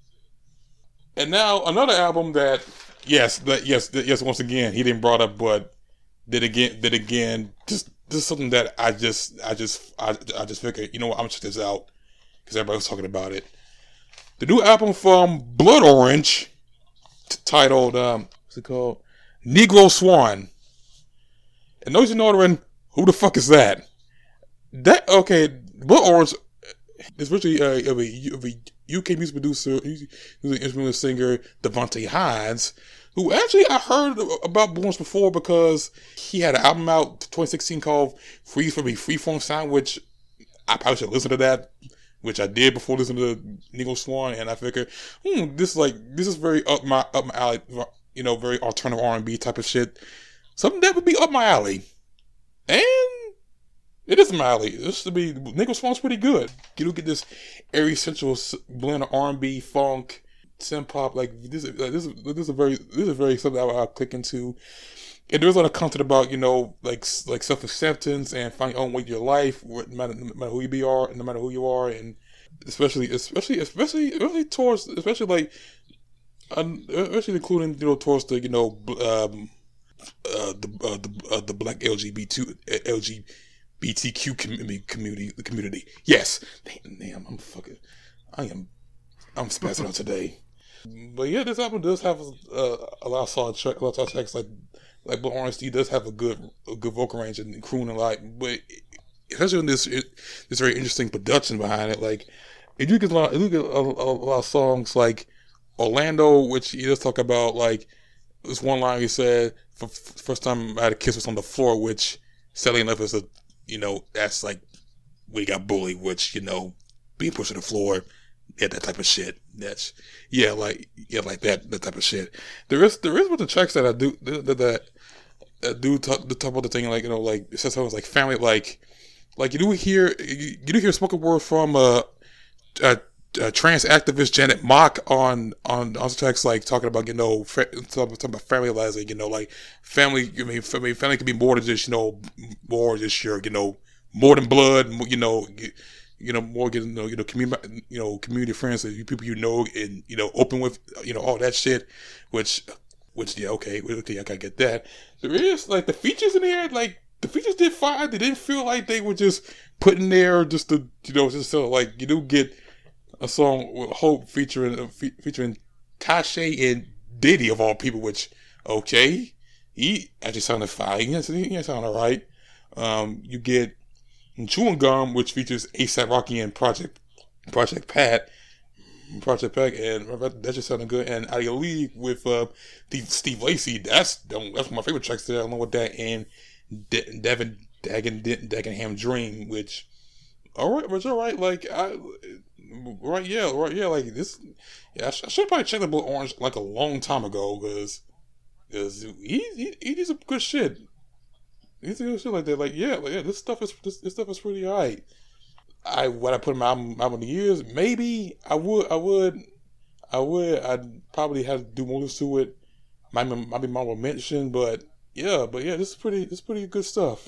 And now another album that, yes, that yes, that, yes. Once again, he didn't brought up, but did again, did again. Just this is something that I just, I just, I, I just figured, you know what, I'm gonna check this out because everybody was talking about it. The new album from Blood Orange, t- titled, um, what's it called? Negro Swan. And those you know, wondering, who the fuck is that? That okay, Blood Orange is virtually uh, of, a, of a U K music producer, who's an instrumental singer, Devontae Hines, who actually I heard about Blood Orange before because he had an album out twenty sixteen called "Freeze for Me Freeform Sound," which I probably should listen to that, which I did before listening to Negro Swan, and I figured, hmm, this is like this is very up my up my alley, you know, very alternative R and B type of shit, something that would be up my alley, and. It is my alley. This should be Negro Swan's pretty good. You don't get this airy sensual blend of R and B, funk, synth pop. Like this, is, like, this is this is a very this is very something I will click into. And there's a lot of content about you know like like self acceptance and finding your own way in your life, no matter, no matter who you be are, no matter who you are, and especially especially especially especially towards especially like um, especially including you know towards the you know um uh, the uh, the uh, the black L G B T L G. B T Q community, the community. Yes, damn, damn, I'm fucking, I am, I'm spazzing out today. But yeah, this album does have uh, a lot of solid tracks, a lot of tracks like like Blood Orange. He does have a good, a good vocal range and crooning a lot. But especially in this, it, this very interesting production behind it. Like, if you get a lot, if you get a, a, a lot of songs like Orlando, which he does talk about. Like this one line he said, "For first time I had a kiss was on the floor," which sadly enough is a You know, that's like, we got bullied, which, you know, being pushed to the floor, yeah, that type of shit. That's, yeah, like, yeah, like that, that type of shit. There is, there is with the tracks that I do, that, that, that do talk, talk about the thing, like, you know, like, it says something like family, like, like, you do hear, you, you do hear spoken word from, uh, uh, uh, trans activist Janet Mock on, on, on tracks, like, talking about, you know, fa- talking, talking about family lives, like, you know, like, family, I mean, family, family can be more than just, you know, more just your, you know, more than blood, you know, you, you know, more, you know, you know, community, you know, community friends, you people you know, and, you know, open with, you know, all that shit, which, which, yeah, okay, okay, I gotta get that. There is, like, the features in there, like, the features did fine. They didn't feel like they were just put in there just to, you know, just so, like, you do get a song with Hope featuring uh, fe- featuring Tasha and Diddy of all people, which, okay, he actually sounded fine. He, he sounded alright. Um, you get Chewing Gum, which features A$AP Rocky and Project Project Pat, Project Pat, and that just sounded good. And Out of Your League with uh, Steve Lacy, that's that's one of my favorite tracks there, along with that, and De- Devin Dagen Dagenham Dream, which alright, was alright. Like I. Right, yeah, right, yeah. Like this, yeah. I, sh- I should probably check the Blood Orange like a long time ago because, because he he he did some good shit. He's good shit like that. Like yeah, like yeah. This stuff is this, this stuff is pretty alright. I would I put my album album in the years? Maybe I would. I would. I would. I'd probably have to do more to it. Might might be my mention, but yeah, but yeah. This is pretty. This is pretty good stuff.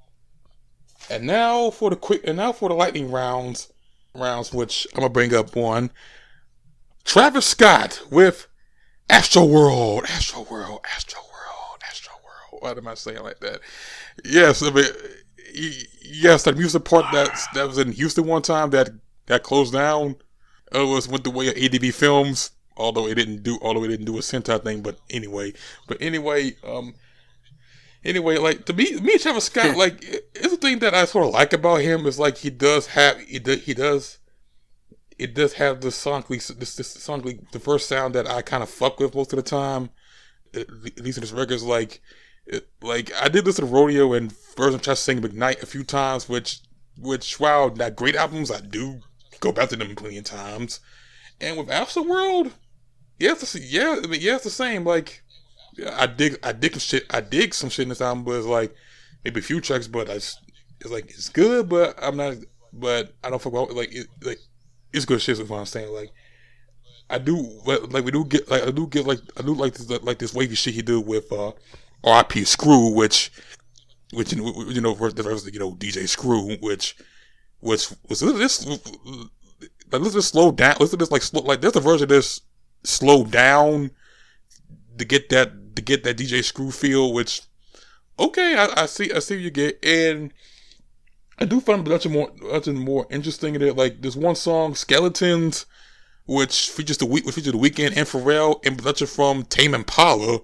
And now for the quick. And now for the lightning rounds. rounds, which I'm gonna bring up one. Travis Scott with Astro World, Astro World, Astro World, Astro World. Why am I saying like that? Yes, I mean, yes, that music part that that was in Houston one time that got closed down. It was went the way of A D B Films, although it didn't do, although it didn't do a Sentai thing. But anyway, but anyway, um. Anyway, like to me, me and Travis Scott, like it's a thing that I sort of like about him is like he does have he does he does it does have the sonically this this sonically the first sound that I kind of fuck with most of the time. At least in his records, like it, like I did listen to Rodeo and Virgin tried to sing McKnight a few times, which which wow, not great albums. I do go back to them plenty of times. And with Astroworld, yeah, it's the, yeah, I mean, yeah, it's the same. Like I dig, I dig some shit. I dig some shit in this album, but it's like maybe a few tracks, but I just, it's like it's good, but I'm not, but I don't fuck about like it, like it's good shit. Is what I'm saying. Like I do, like we do get, like I do get, like I do like this, like this wavy shit he do with uh, R I P Screw, which, which you know, you know, the verse, you know, D J Screw, which, which was this, like let's just slow down. Let's just like slow, like there's a version of this slow down to get that to get that D J Screw feel, which. Okay, I, I see. I see what you get, and I do find much more, much more interesting in it. Like there's one song, "Skeletons," which features the week, which features the Weeknd and Pharrell, and production from Tame Impala,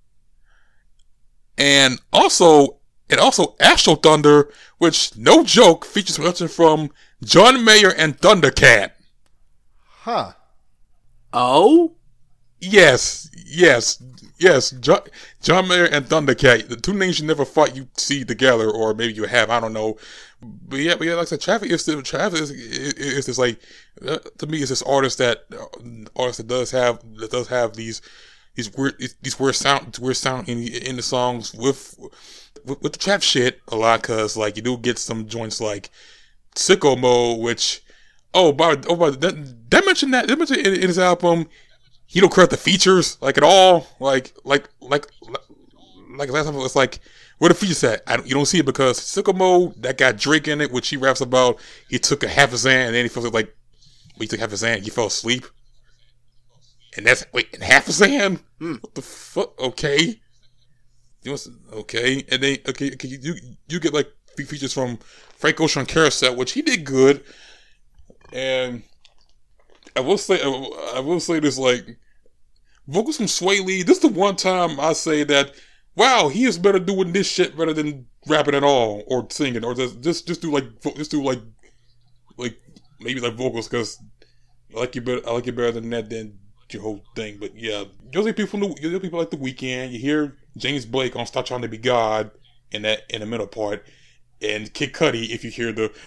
and also, and also Astro Thunder, which no joke features production from John Mayer and Thundercat. Huh. Oh. Yes, yes, yes. John, John Mayer and Thundercat, the two names you never thought you'd see together, or maybe you have. I don't know. But yeah, but yeah, like I said, Traffic is the Traffic is is this like uh, to me is this artist that uh, artist that does have that does have these these weird these weird sound weird sound in in the songs with with, with the trap shit a lot, cause like you do get some joints like Sicko Mode, which oh by oh by that, that mentioned that that mentioned in, in his album. He don't credit the features like at all. Like, like, like, like last time it's like, where the features at? I don't, you don't see it because Sicko Mode that got Drake in it, which he raps about. He took a half a Xan and then he feels like, when he took half a Xan, he fell asleep. And that's wait, and half a Xan? Hmm. What the fuck? Okay, you want okay, and then okay, okay, you you get like features from Frank Ocean on Carousel, which he did good, and. I will say, I will say this, like, vocals from Sway Lee, this is the one time I say that, wow, he is better doing this shit better than rapping at all, or singing, or just, just, just do, like, just do, like, like, maybe, like, vocals, because I like you better, I like you better than that, than your whole thing, but, yeah, usually people, usually people like The Weeknd, you hear James Blake on Stop Trying to Be God, in that, in the middle part, and Kid Cudi, if you hear the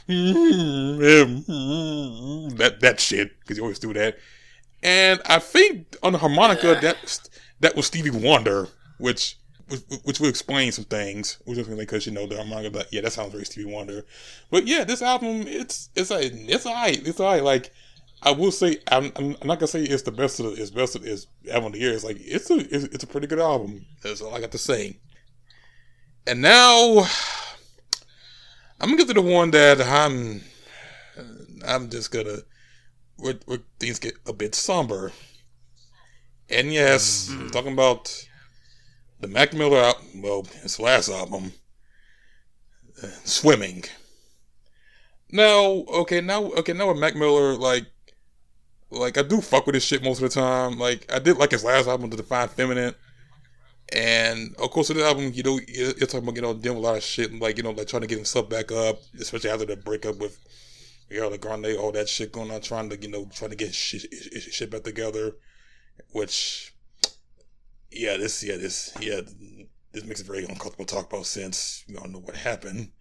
that that shit, because you always do that. And I think on the harmonica, that that was Stevie Wonder, which which, which would explain some things. Because you know the harmonica, but yeah, that sounds very Stevie Wonder. But yeah, this album, it's it's a it's alright, it's alright. Like I will say, I'm, I'm not gonna say it's the best of the, it's best of it's album of the year. It's like it's a it's, it's a pretty good album. That's all I got to say. And now. I'm gonna get to the one that I'm. I'm just gonna. Where, where things get a bit somber. And yes, mm-hmm. I'm talking about the Mac Miller album. Well, his last album, uh, Swimming. Now, okay, now, okay, now with Mac Miller, like, like I do fuck with this shit most of the time. Like I did like his last album, The Divine Feminine. And of course, with the album, you know, you're talking about, you know, dealing with a lot of shit, like, you know, like trying to get himself back up, especially after the breakup with, you know, the Grande, all that shit going on, trying to, you know, trying to get shit, shit back together, which, yeah, this, yeah, this, yeah, this makes it very uncomfortable to talk about since we all know what happened.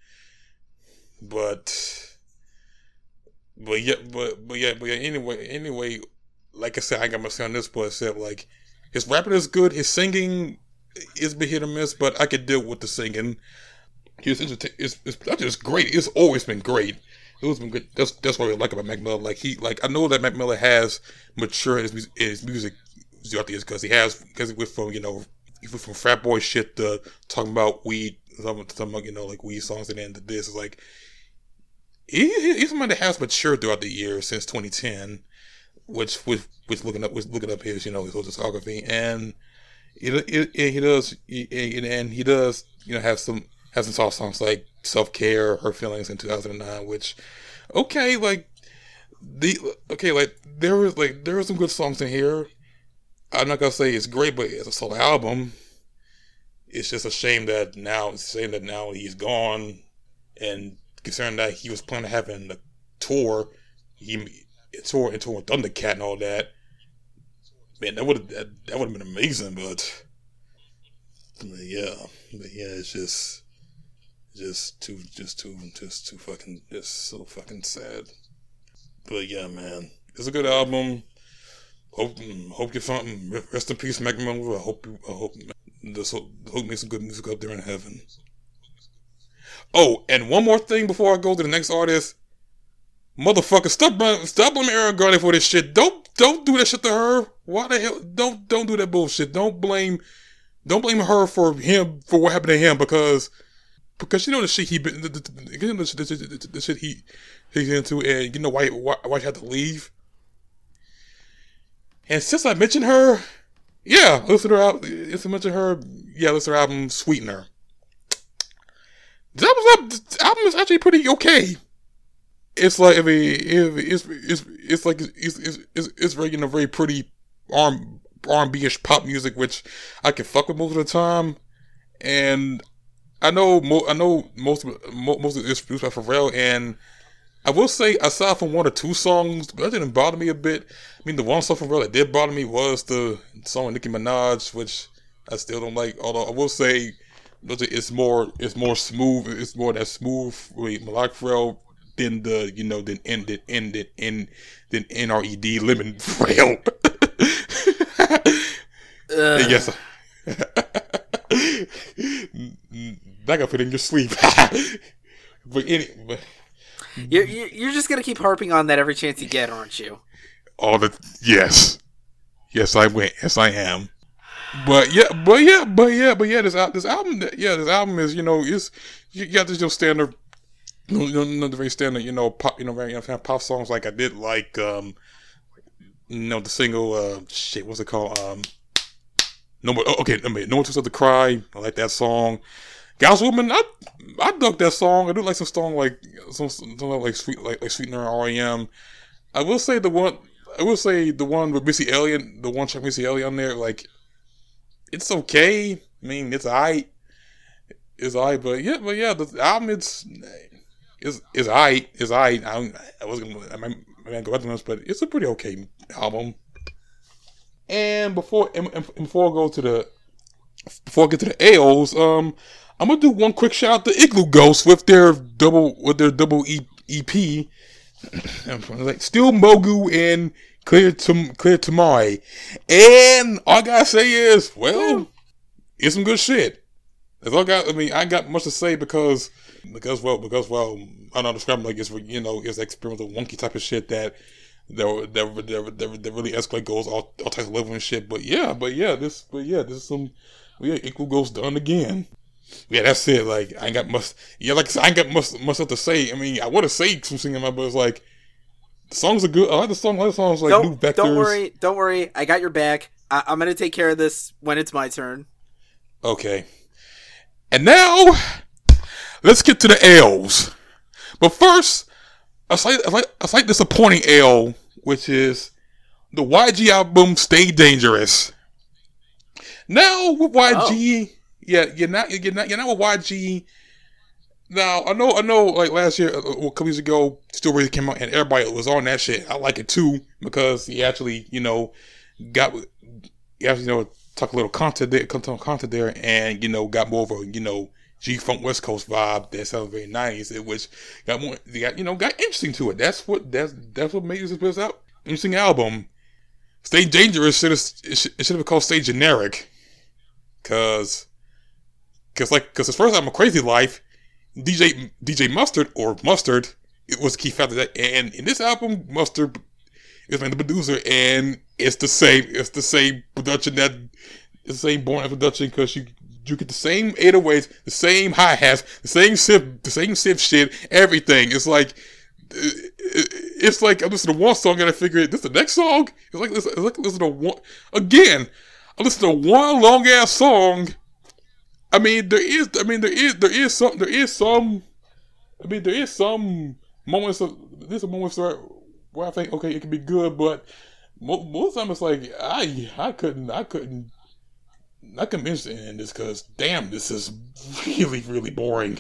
But, but yeah, but, but yeah, but yeah, anyway, anyway, like I said, I got my say on this, but except, like, his rapping is good, his singing is been hit or miss, but I could deal with the singing. It's, it's, it's not just great, it's always been great. It's always been good. That's, that's what I like about Mac Miller. Like, he, like, I know that Mac Miller has matured his, his music throughout the years, because he has, because he went from, you know, he went from frat boy shit to talking about weed, talking about, you know, like weed songs, and then to this. It's like, he, he's somebody that has matured throughout the years since twenty ten. Which, which, which looking up, was looking up his, you know, his whole discography, and it, it, it, he does, he, and he does, you know, have some, have some soft songs like Self Care, Her Feelings in two thousand nine, which, okay, like, the, okay, like, there was, like, there are some good songs in here. I'm not gonna say it's great, but it's a solo album. It's just a shame that now, it's a shame that now he's gone, and considering that he was planning on having a tour, he, tour and tour with Thundercat and all that. Man, that would that, that would have been amazing, but yeah, but yeah, it's just, just too, just too, just too fucking, just so fucking sad. But yeah, man, it's a good album. Hope, hope you find, rest in peace, Mac Miller. I hope, you, I hope, this hope, hope make some good music up there in heaven. Oh, and one more thing before I go to the next artist. Motherfucker, stop, stop blaming Ariana Grande for this shit. Don't, don't do that shit to her. Why the hell? Don't, don't do that bullshit. Don't blame, don't blame her for him, for what happened to him, because, because you know the shit he been, the, the, the, the, the, the shit he, he's into, and you know why, why, why he had to leave. And since I mentioned her, yeah, listen to her album, since I mentioned her, yeah, listen to her album, Sweetener. The album, the album is actually pretty okay. It's like, I mean, it's, it's, it's like, it's, it's, it's, it's very, you know, very pretty R and B-ish pop music, which I can fuck with most of the time. And I know, mo- I know most of, most of it's produced by Pharrell, and I will say, aside from one or two songs, that didn't bother me a bit. I mean, the one song from Pharrell that did bother me was the song with Nicki Minaj, which I still don't like, although I will say, it's more, it's more smooth, it's more that smooth, wait, melodic Pharrell, than the, you know, than ended, ended, in, than N R E D Lemon Pharrell. uh. Yes. That got put in your sleep. But anyway. You're, you're just gonna keep harping on that every chance you get, aren't you? All the, yes. Yes, I went. Yes, I am. But yeah, but yeah, but yeah, but yeah, this, this album, yeah, this album is, you know, is, you got this, you know, standard, you know, you know, the very standard, you know, pop, you know, very, you know, pop songs. Like I did like, um, you know, the single, uh, shit, what's it called? Um, no more, oh, okay, no more, no more Too Sad to Cry. I like that song. Gals Woman, I, I dug that song. I do like some song like, some, some like sweet, like, like Sweetener, R E M. I will say the one, I will say the one with Missy Elliott, the one track Missy Elliott on there, like, it's okay. I mean, it's alright. It's alright, but yeah, but yeah, the album, it's, is is alright, is alright. I, I wasn't gonna, I might, I might go into this, but it's a pretty okay album. And before, and, and before I go to the, before I get to the A Os, um, I'm gonna do one quick shout out to Igloo Ghost with their double, with their double e, EP, like Still Mogu and Clear to Clear Tomorrow. And all I gotta say is, well, it's some good shit. That's all I got. I mean, I ain't got much to say because, because well, because well, I don't know, describe it like it's, you know, it's experimental, wonky type of shit that that that that, that, that really escalate, goes all, all types of level and shit. But yeah, but yeah, this, but yeah, this is some, yeah, Igloo Ghost done again. Yeah, that's it. Like, I ain't got much, yeah, like I said, I ain't got much, much else to say. I mean, I want to say some singing, but it's like, the songs are good. I like the song, I like the songs like don't, New Vectors. Don't worry, don't worry. I got your back. I, I'm gonna take care of this when it's my turn. Okay. And now, let's get to the L's. But first, a slight, a slight, a slight disappointing L, which is the Y G album Stay Dangerous. Now, with Y G, oh. yeah, you're not, you're not, you're not with Y G. Now, I know, I know, like last year, a couple years ago, Still Really came out and everybody was on that shit. I like it too, because he actually, you know, got, he actually, you know, talk a little content there, content there, and, you know, got more of a, you know, G-Funk West Coast vibe that sounds very nice, which got more, got, you know, got interesting to it. That's what, that's, that's what makes this out. Interesting album. Stay Dangerous should have, it should, it should have been called Stay Generic. Cause, cause like, cause his first album, Crazy Life, D J, D J Mustard, or Mustard, it was a key factor that, and in this album, Mustard is the producer, and it's the same, it's the same production that, it's the same born production, cause you, you get the same eight oh eights, the same hi-hats, the same synth, the same synth shit, everything. It's like, it's like I listen to one song and I figure this is the next song. It's like it's like listen to one again. I listen to one long ass song. I mean, there is. I mean, there is. There is some. There is some. I mean, there is some moments of. There's a moments where, where I think, okay, it can be good, but most, most of the time it's like I I couldn't I couldn't. I couldn't be interested in this because damn, this is really really boring.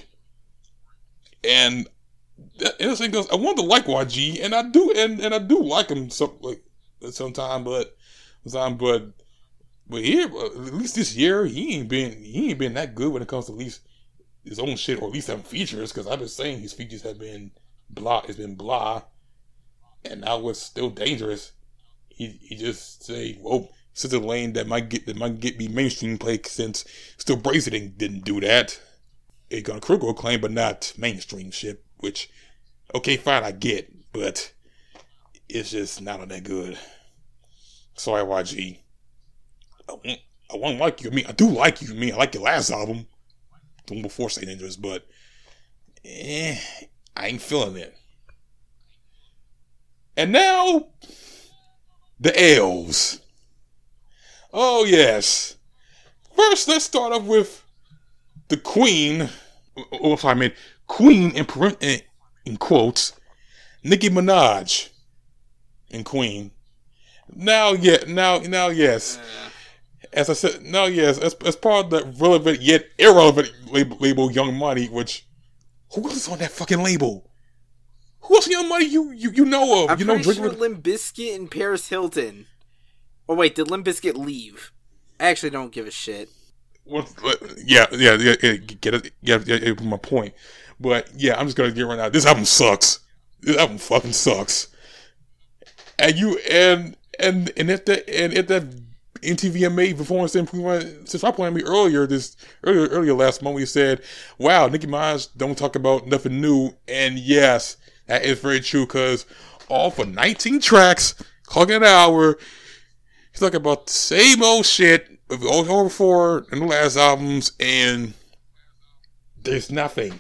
And the thing goes, I want to like Y G, and I do, and, and I do like him some like sometimes, but sometimes, but But here, at least this year, he ain't been he ain't been that good when it comes to at least his own shit, or at least having features. Because I've been saying his features have been blah. It's been blah, and now it's still dangerous. He he just say, well, this is a lane that might get that might get me mainstream play, since Still Brazen didn't, didn't do that. It got a critical acclaim, but not mainstream shit. Which, okay, fine, I get, but it's just not all that good. Sorry, Y G. I won't, I won't like you. I mean, I do like you. I mean, I like your last album, the one before Stay Dangerous, but eh, I ain't feeling it. And now, the L's. Oh, yes. First, let's start off with the Queen. Oh, sorry, I mean, Queen in, in, in quotes, Nicki Minaj in Queen. Now, yeah, now, now, yes. As I said, now, yes, as, as part of the relevant yet irrelevant label, label Young Money, which, who else is on that fucking label? Who else Young Money you, you, you know of? I'm you know, pretty sure with... Limp Bizkit and Paris Hilton. Oh, wait, did Limp Bizkit leave? I actually don't give a shit. Well, yeah, yeah, yeah, yeah, get it, yeah, yeah, yeah, my point. But, yeah, I'm just gonna get right now. This album sucks. This album fucking sucks. And you, and, and, and if that, and if that M T V M A performance improvement, since I played me earlier this, earlier, earlier last month, we said, wow, Nicki Minaj don't talk about nothing new. And yes, that is very true, because all for nineteen tracks, clocking an hour, he's talking about the same old shit of all over before in the last albums, and there's nothing.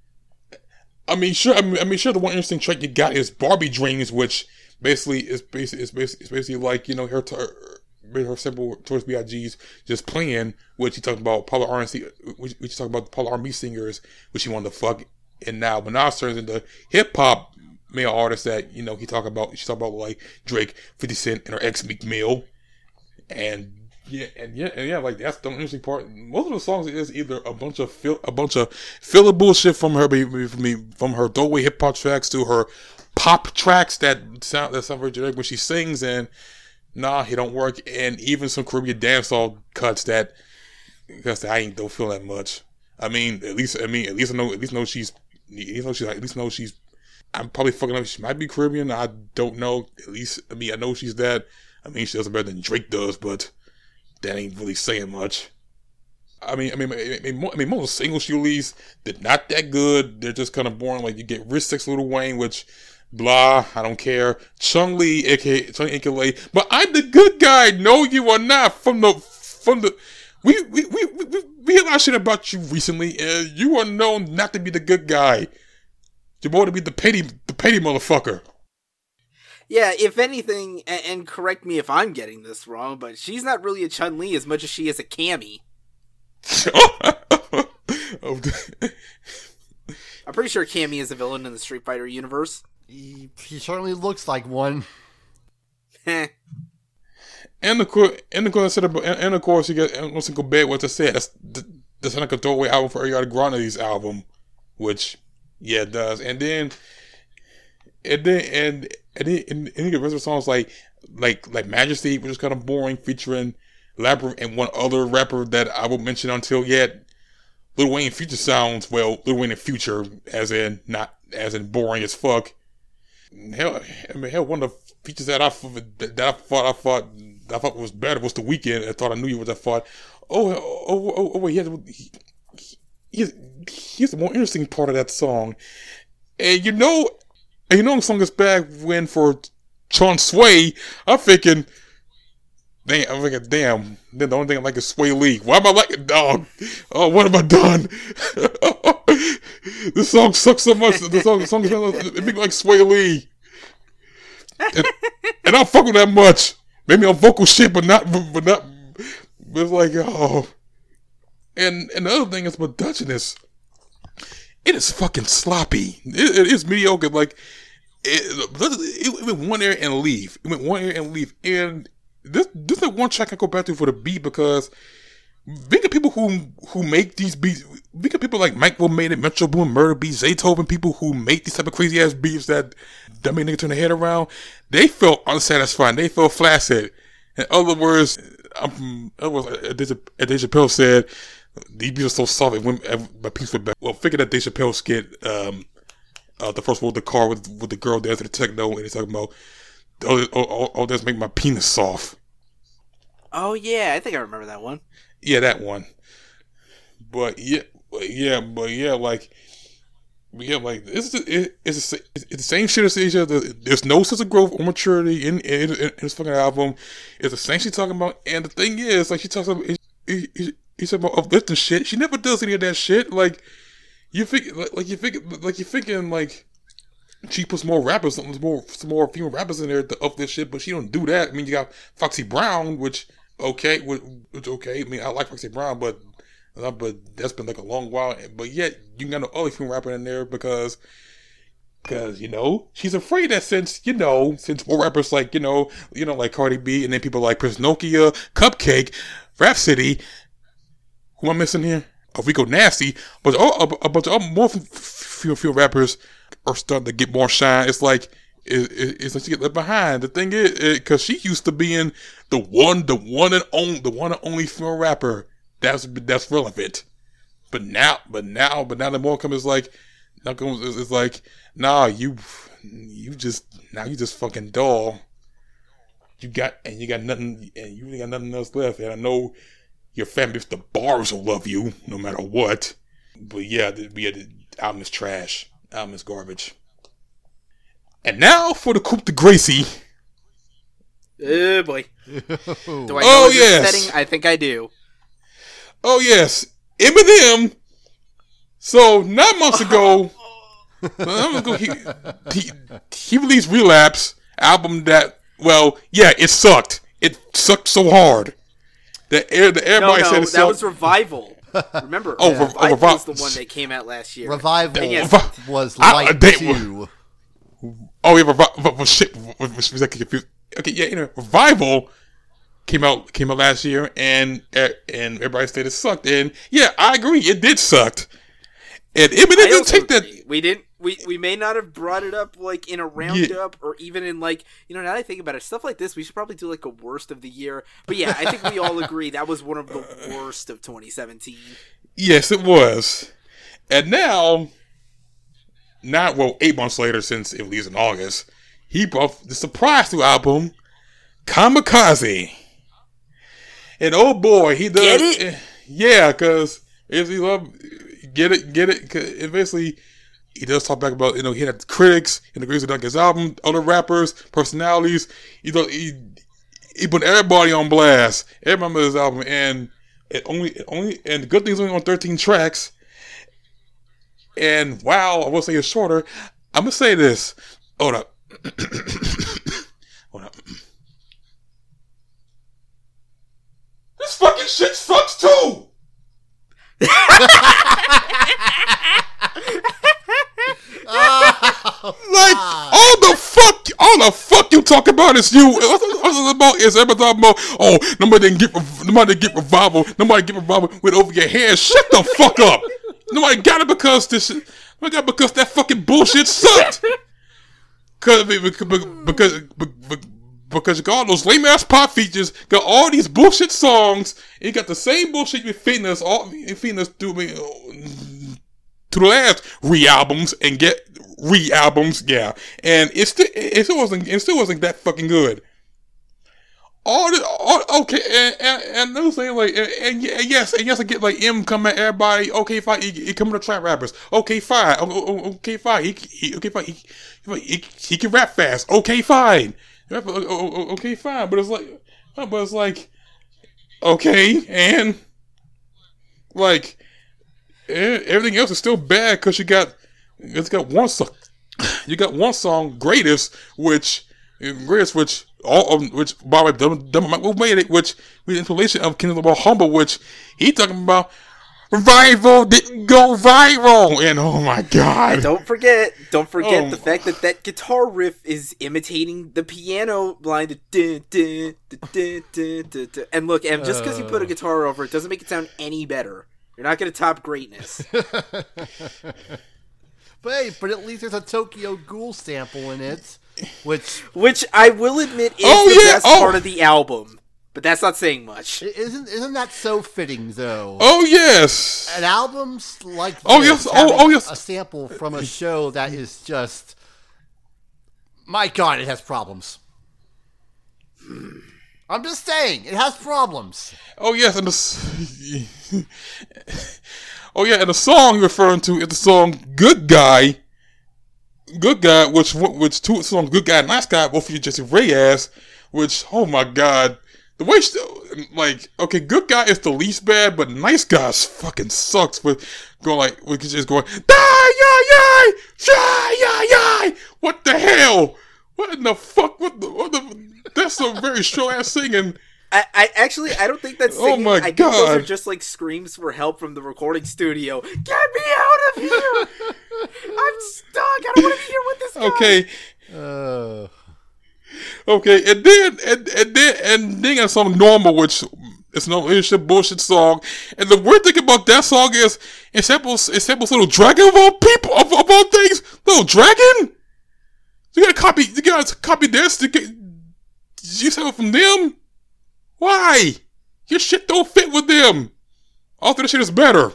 I mean, sure. I mean, I mean, sure. The one interesting track you got is "Barbie Dreams," which basically is basically is basically, it's basically like, you know, her her, her simple towards B I G's just playing, which he talked about Paula R and C, which he talked about the Paula R and B singers, which he wanted to fuck, and now Minaj turns into hip hop male artists that, you know, he talk about. She talk about like Drake, fifty Cent, and her ex Meek Mill, and. Yeah, and yeah, and yeah, like that's the interesting part. Most of the songs is either a bunch of fill, a bunch of filler bullshit from her, from me, from her throwaway hip hop tracks to her pop tracks that sound that sound very generic when she sings, and nah, it don't work. And even some Caribbean dancehall cuts that, because I ain't don't feel that much. I mean, at least I mean, at least I know, at least know she's, at least know she's, at least know she's. I'm probably fucking up. She might be Caribbean. I don't know. At least I mean, I know she's that. I mean, she does it better than Drake does, but that ain't really saying much. I mean, I mean, I mean, I mean, most singles she released, they're not that good. They're just kind of boring. Like, you get Rich Six Lil Wayne, which, blah, I don't care. Chung Lee, aka Chung A K A, but I'm the good guy. No, you are not. From the, from the, we, we, we, we, we hear a lot of shit about you recently, and you are known not to be the good guy. You're more to be the petty, the petty motherfucker. Yeah, if anything, and, and correct me if I'm getting this wrong, but she's not really a Chun-Li as much as she is a Cammy. I'm pretty sure Cammy is a villain in the Street Fighter universe. He, he certainly looks like one. Heh. And of course, and of course, and, and of course, you get No Single Bed. What I said, that's that's like a throwaway album for Ariana Grande's album, which yeah, it does. And then, and then, and and then, and, and you get rest of the songs like like like Majesty, which is kind of boring, featuring Labyrinth and one other rapper that I won't mention until yet. Lil Wayne Future sounds well. Lil Wayne in Future, as in not as in boring as fuck. Hell, I mean, hell, one of the features that I that I thought I thought I thought was better was The Weeknd. I thought I knew you was. I thought, oh, oh, oh, oh, wait, he has, he, he, here's the more interesting part of that song, and you know, and you know, the song is back when for Chon Sway, I'm thinking. Damn, I'm thinking, damn, then the only thing I like is Sway Lee. Why am I like it, dog? Oh, what have I done? This song sucks so much. The song, the song is it make me like Sway Lee. And, and I don't fuck with that much. Maybe on vocal shit, but not, but not, but it's like, oh. And, and the other thing is production-ness. It is fucking sloppy. It, it is mediocre. Like, it, it, it went one ear and leave. It went one ear and leave. And This this is one track I go back to for the beat, because think of people who who make these beats. Think of people like Mike Will made it, Metro Boomin, Murder Beats, Zaytoven, people who make these type of crazy ass beats that that make nigga turn their head around. They felt unsatisfied. They felt flaccid. In other words, um, it was uh, Dave Chappelle said these beats are so soft. And when my piece went back, well, figure that Dave Chappelle skit, um, uh, the first one with the car with with the girl dancing to the techno, and he's talking about oh, oh, oh, oh that's make my penis soft. Oh yeah, I think I remember that one. Yeah, that one. But yeah, but yeah, but yeah, like. Yeah, like it's it, it's, a, it's the same shit as each other. There's no sense of growth or maturity in in, in this fucking album. It's the same she's talking about, and the thing is, like she talks about, he, he, he's talking about uplifting shit. She never does any of that shit. Like you think, like, like you think, like you're thinking, like she puts more rappers, some more, some more female rappers in there to up this shit, but she don't do that. I mean, you got Foxy Brown, which okay, which okay. I mean, I like Foxy Brown, but. But that's been like a long while. But yet, you got no other female rapper in there because, because you know, she's afraid that since you know, since more rappers like you know, you know, like Cardi B, and then people like Prince Nokia, Cupcake, Rhapsody. Who am I missing here? Oh, Rico Nasty. But oh, a, a bunch of more few few rappers are starting to get more shine. It's like. It, it, it's like she get left behind. The thing is, because she used to being the one, the one and only, the one and only female rapper. That's that's relevant, but now, but now, but now the more comes is like, now comes is, is like, nah, you, you just now you just fucking dull. You got and you got nothing, and you really got nothing else left. And I know your family, the bars will love you no matter what. But yeah, the, yeah, the album is trash. The album is garbage. And now for the Coupe de Gracie. Oh boy. Do I know oh this yes. setting? I think I do. Oh yes, Eminem. So nine months ago, nine months ago he, he he released Relapse album that well yeah it sucked. It sucked so hard that air the everybody no, no, said it that sucked. was Revival. Remember? oh, yeah. Re- Revival Revi- was the one that came out last year. Revival yes, Revi- was I- like they- two. Oh yeah, Revival. Shit, was, was, was that confused? Okay, yeah, you know, Revival. Came out came out last year, and and everybody said it sucked. And yeah, I agree, it did suck. And Eminem I didn't also take that. agree. We didn't. We, we may not have brought it up like in a roundup yeah. or even in like you know now that I think about it, stuff like this we should probably do like a worst of the year. But yeah, I think we all agree that was one of the worst of twenty seventeen. Yes, it was. And now, not well, eight months later since it released in August, he brought the surprise new album, Kamikaze. And oh boy, he does. Get it? Yeah, because if he love, get it, get it. Cause it basically, he does talk back about you know he had critics and agrees with his album, other rappers, personalities. You know, he he put everybody on blast. Everybody remembers his album, and it only, it only, and the good thing's only on thirteen tracks. And wow, I will say it's shorter. I'm gonna say this. Hold up. Hold up. This fucking shit sucks too! Like, all the fuck, all the fuck you talk about is you. All about is everybody talking about, oh, nobody didn't get, nobody didn't get Revival, nobody get Revival with over your head. Shut the fuck up! Nobody got it because this shit, nobody got it because that fucking bullshit sucked! Cause, because, because, because Because you got all those lame ass pop features, got all these bullshit songs, and you got the same bullshit you're feeding us all, feeding us through me to the last re-albums and get re-albums, yeah, and it still it still wasn't it still wasn't that fucking good. All the all, okay, and and, and I was saying like and, and yes and yes I get like M coming at everybody. Okay, fine, he, he coming to trap rappers. Okay, fine. Okay, fine. He, he okay, fine. He, he he can rap fast. Okay, fine. Okay, fine, but it's like, but it's like, okay, and like everything else is still bad because you got it's got one song, you got one song, Greatest, which Greatest, which all of which by the way, Dumb Dumb Mike made it, which with the installation of Kendrick Lamar Humble, which he talking about. Revival didn't go viral, and oh my god! And don't forget, don't forget oh. the fact that that guitar riff is imitating the piano line. The dun, dun, dun, dun, dun, dun, dun. And look, Em, just because you put a guitar over it doesn't make it sound any better. You're not going to top greatness. But hey, but at least there's a Tokyo Ghoul sample in it, which which I will admit is oh, the yeah. best oh. part of the album. but that's not saying much. Isn't isn't that so fitting though? Oh yes. An album's like Oh, this, yes. Oh, having oh, yes. a sample from a show that is just, my God, it has problems. I'm just saying, it has problems. Oh yes, and the oh yeah, and the song you're referring to is the song "Good Guy." Good Guy, which which two songs, "Good Guy" and "Nice Guy," both feature Jessie Reyez. Which, oh my God, the way she, like, okay, Good Guy is the least bad, but Nice Guy fucking sucks with going like, with just going die, yay, yay, shy, yay, yay. What the hell? What in the fuck? What the? What the that's some very short ass singing. I, I actually I don't think that's singing. Oh my I think God. those are just like screams for help from the recording studio. Get me out of here! I'm stuck. I don't want to be here with this guy. Okay, Uh, okay, and then and and then and then got something normal, which it's no it's a bullshit song. And the weird thing about that song is it samples it samples Little Dragon of all people of, of all things. Little Dragon. You gotta copy. You gotta copy this. You, get, you sample from them. Why? Your shit don't fit with them. All the shit is better.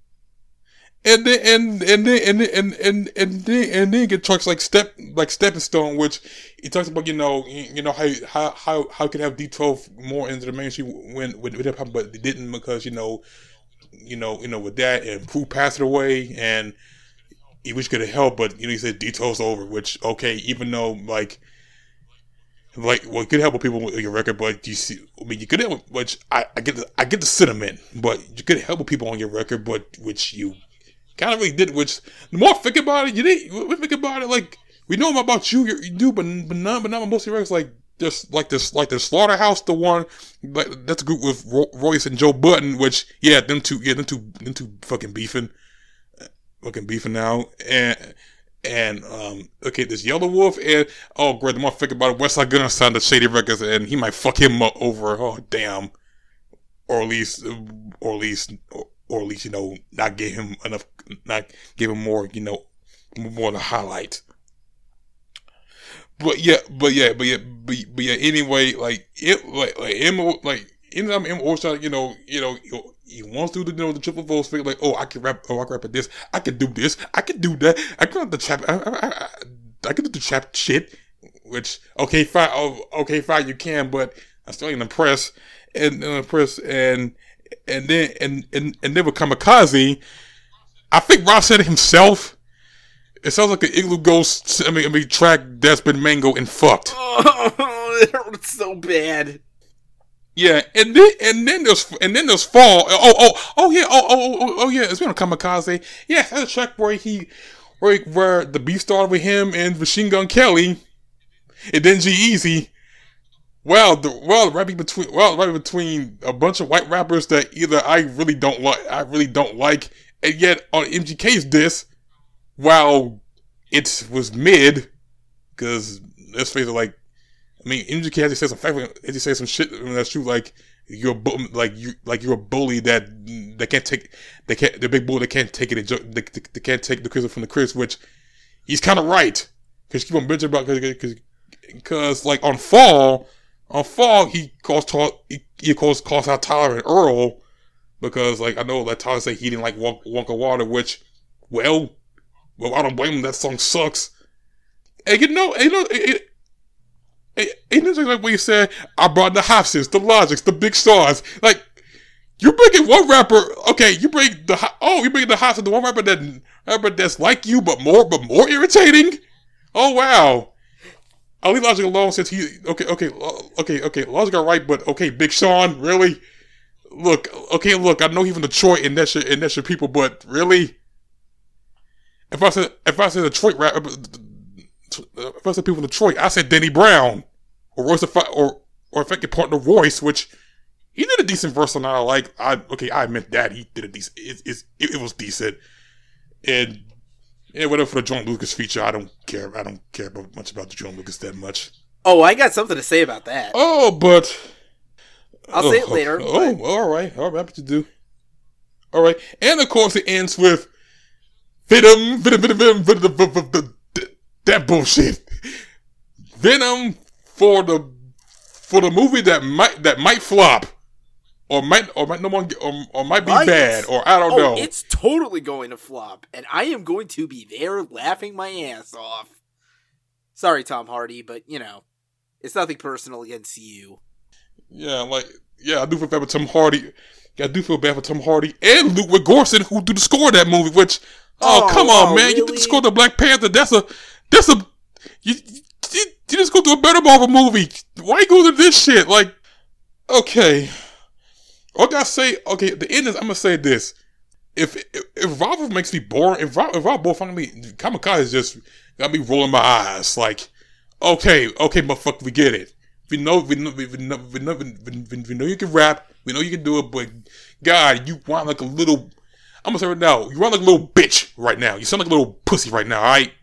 And then and and then and and and and then and then get tracks like step like Stepping Stone, which he talks about. You know, you know how how how how could have D twelve more into the mainstream when when it happened, but they didn't because you know, you know, you know with that and Pooh passed away and he wish could have helped, but you know he said D twelve's over. Which okay, even though like. Like, well, you could help with people with your record, but you see, I mean, you could help, which I, I get, the, I get the sentiment, but you could help with people on your record, but which you kind of really did. Which the more I think about it, you did. We think about it, like we know about you, you do, but but not, but not most of your records. Like just like this, like the Slaughterhouse, the one, like that's a group with Ro- Royce and Joe Budden, which yeah, them two, yeah, them two, them two fucking beefing, fucking beefing now, and. And, um, okay, this Yellow Wolf, and, oh, great, the more I think about it, Westside Gunn signed to Shady Records, and he might fuck him up over, oh, damn. Or at least, or at least, or, or at least, you know, not give him enough, not give him more, you know, more to highlight. But yeah, but yeah, but yeah, but, but yeah, anyway, like, it, like, like, him, like, anytime him Ocean, you know, you know, he wants to do the, you know, the triple voice figure, like, oh, I can rap, oh, I can rap at this, I can do this, I can do that, I can do the chap, I, I, I, I can do the chap shit, which, okay, fine, oh, okay, fine, you can, but I'm still ain't impressed, and, and impressed, and, and then, and, and, and then with Kamikaze, I think Rob said it himself, it sounds like an Igloo Ghost, I mean, I mean, track that's been mango and fucked. Oh, it hurts so bad. Yeah, and then and then there's and then there's Fall. Oh oh oh yeah oh oh oh, oh yeah. It's been a Kamikaze. Yeah, that's a track where he where where the beef started with him and Machine Gun Kelly, and then G-Eazy. Well, the well rapping between well rapping between a bunch of white rappers that either I really don't like, I really don't like, and yet on M G K's disc, while it was mid, because let's face it, like. I mean, M G K has to say some fact, has to say some shit that's true. Like you're bu- like you like you're a bully that they can't take, they can't the big bully that can't take it. They, they, they can't take the criticism from the critics, which he's kind of right because keep on bitching about because because like on Fall on Fall he calls he, he calls calls out Tyler and Earl because like I know that Tyler said he didn't like Wonka Water, which well well I don't blame him. That song sucks, and you know and, you know. It, it, Ain't it like what you said? I brought the Hopsons, the Logics, the Big Stars. Like, you're bringing one rapper. Okay, you bring the oh, you bring the Hopsons, the one rapper that rapper that's like you, but more, but more irritating. Oh wow! I'll leave Logic alone since he. Okay, okay, okay, okay. Logic got right, but okay, Big Sean, really? Look, okay, look. I know he's from Detroit and that's your and that's your people, but really, if I said if I said Detroit rapper. If I said people in Detroit, I said Denny Brown or Royce or or if I could partner Royce, which he did a decent verse on. I like. I okay, I admit that he did a decent. It, it, it, it was decent, and yeah, whatever for the Joan Lucas feature. I don't care. I don't care about, much about the Joan Lucas that much. Oh, I got something to say about that. Oh, but I'll oh, say it later. Oh, but... all right, all right, happy to do. All right, and of course it ends with Venom, Venom, Venom, Venom, Venom, Venom, Venom that bullshit. Venom for the for the movie that might that might flop, or might or might no one or, or might be Right. bad, or I don't Oh, know. it's totally going to flop, and I am going to be there laughing my ass off. Sorry, Tom Hardy, but you know, it's nothing personal against you. Yeah, like yeah, I do feel bad for Tom Hardy. I do feel bad for Tom Hardy and Ludwig Göransson, who did the score of that movie. Which, oh, Oh, come on, oh, man, you did really? the score to Black Panther. That's a that's a you, you, you just go to a better Marvel movie. Why you go to this shit? Like, okay, all I gotta say, okay, the end is I'm gonna say this: if if, if Marvel makes me boring, if Rob, if Rob both find me, Kamikaze just got me rolling my eyes. Like, okay, okay, motherfucker, we get it. We know, we know, we know, we know, we know, we know you can rap. We know you can do it, but God, you want like a little. I'm gonna say right now, you want like a little bitch right now. You sound like a little pussy right now, all right?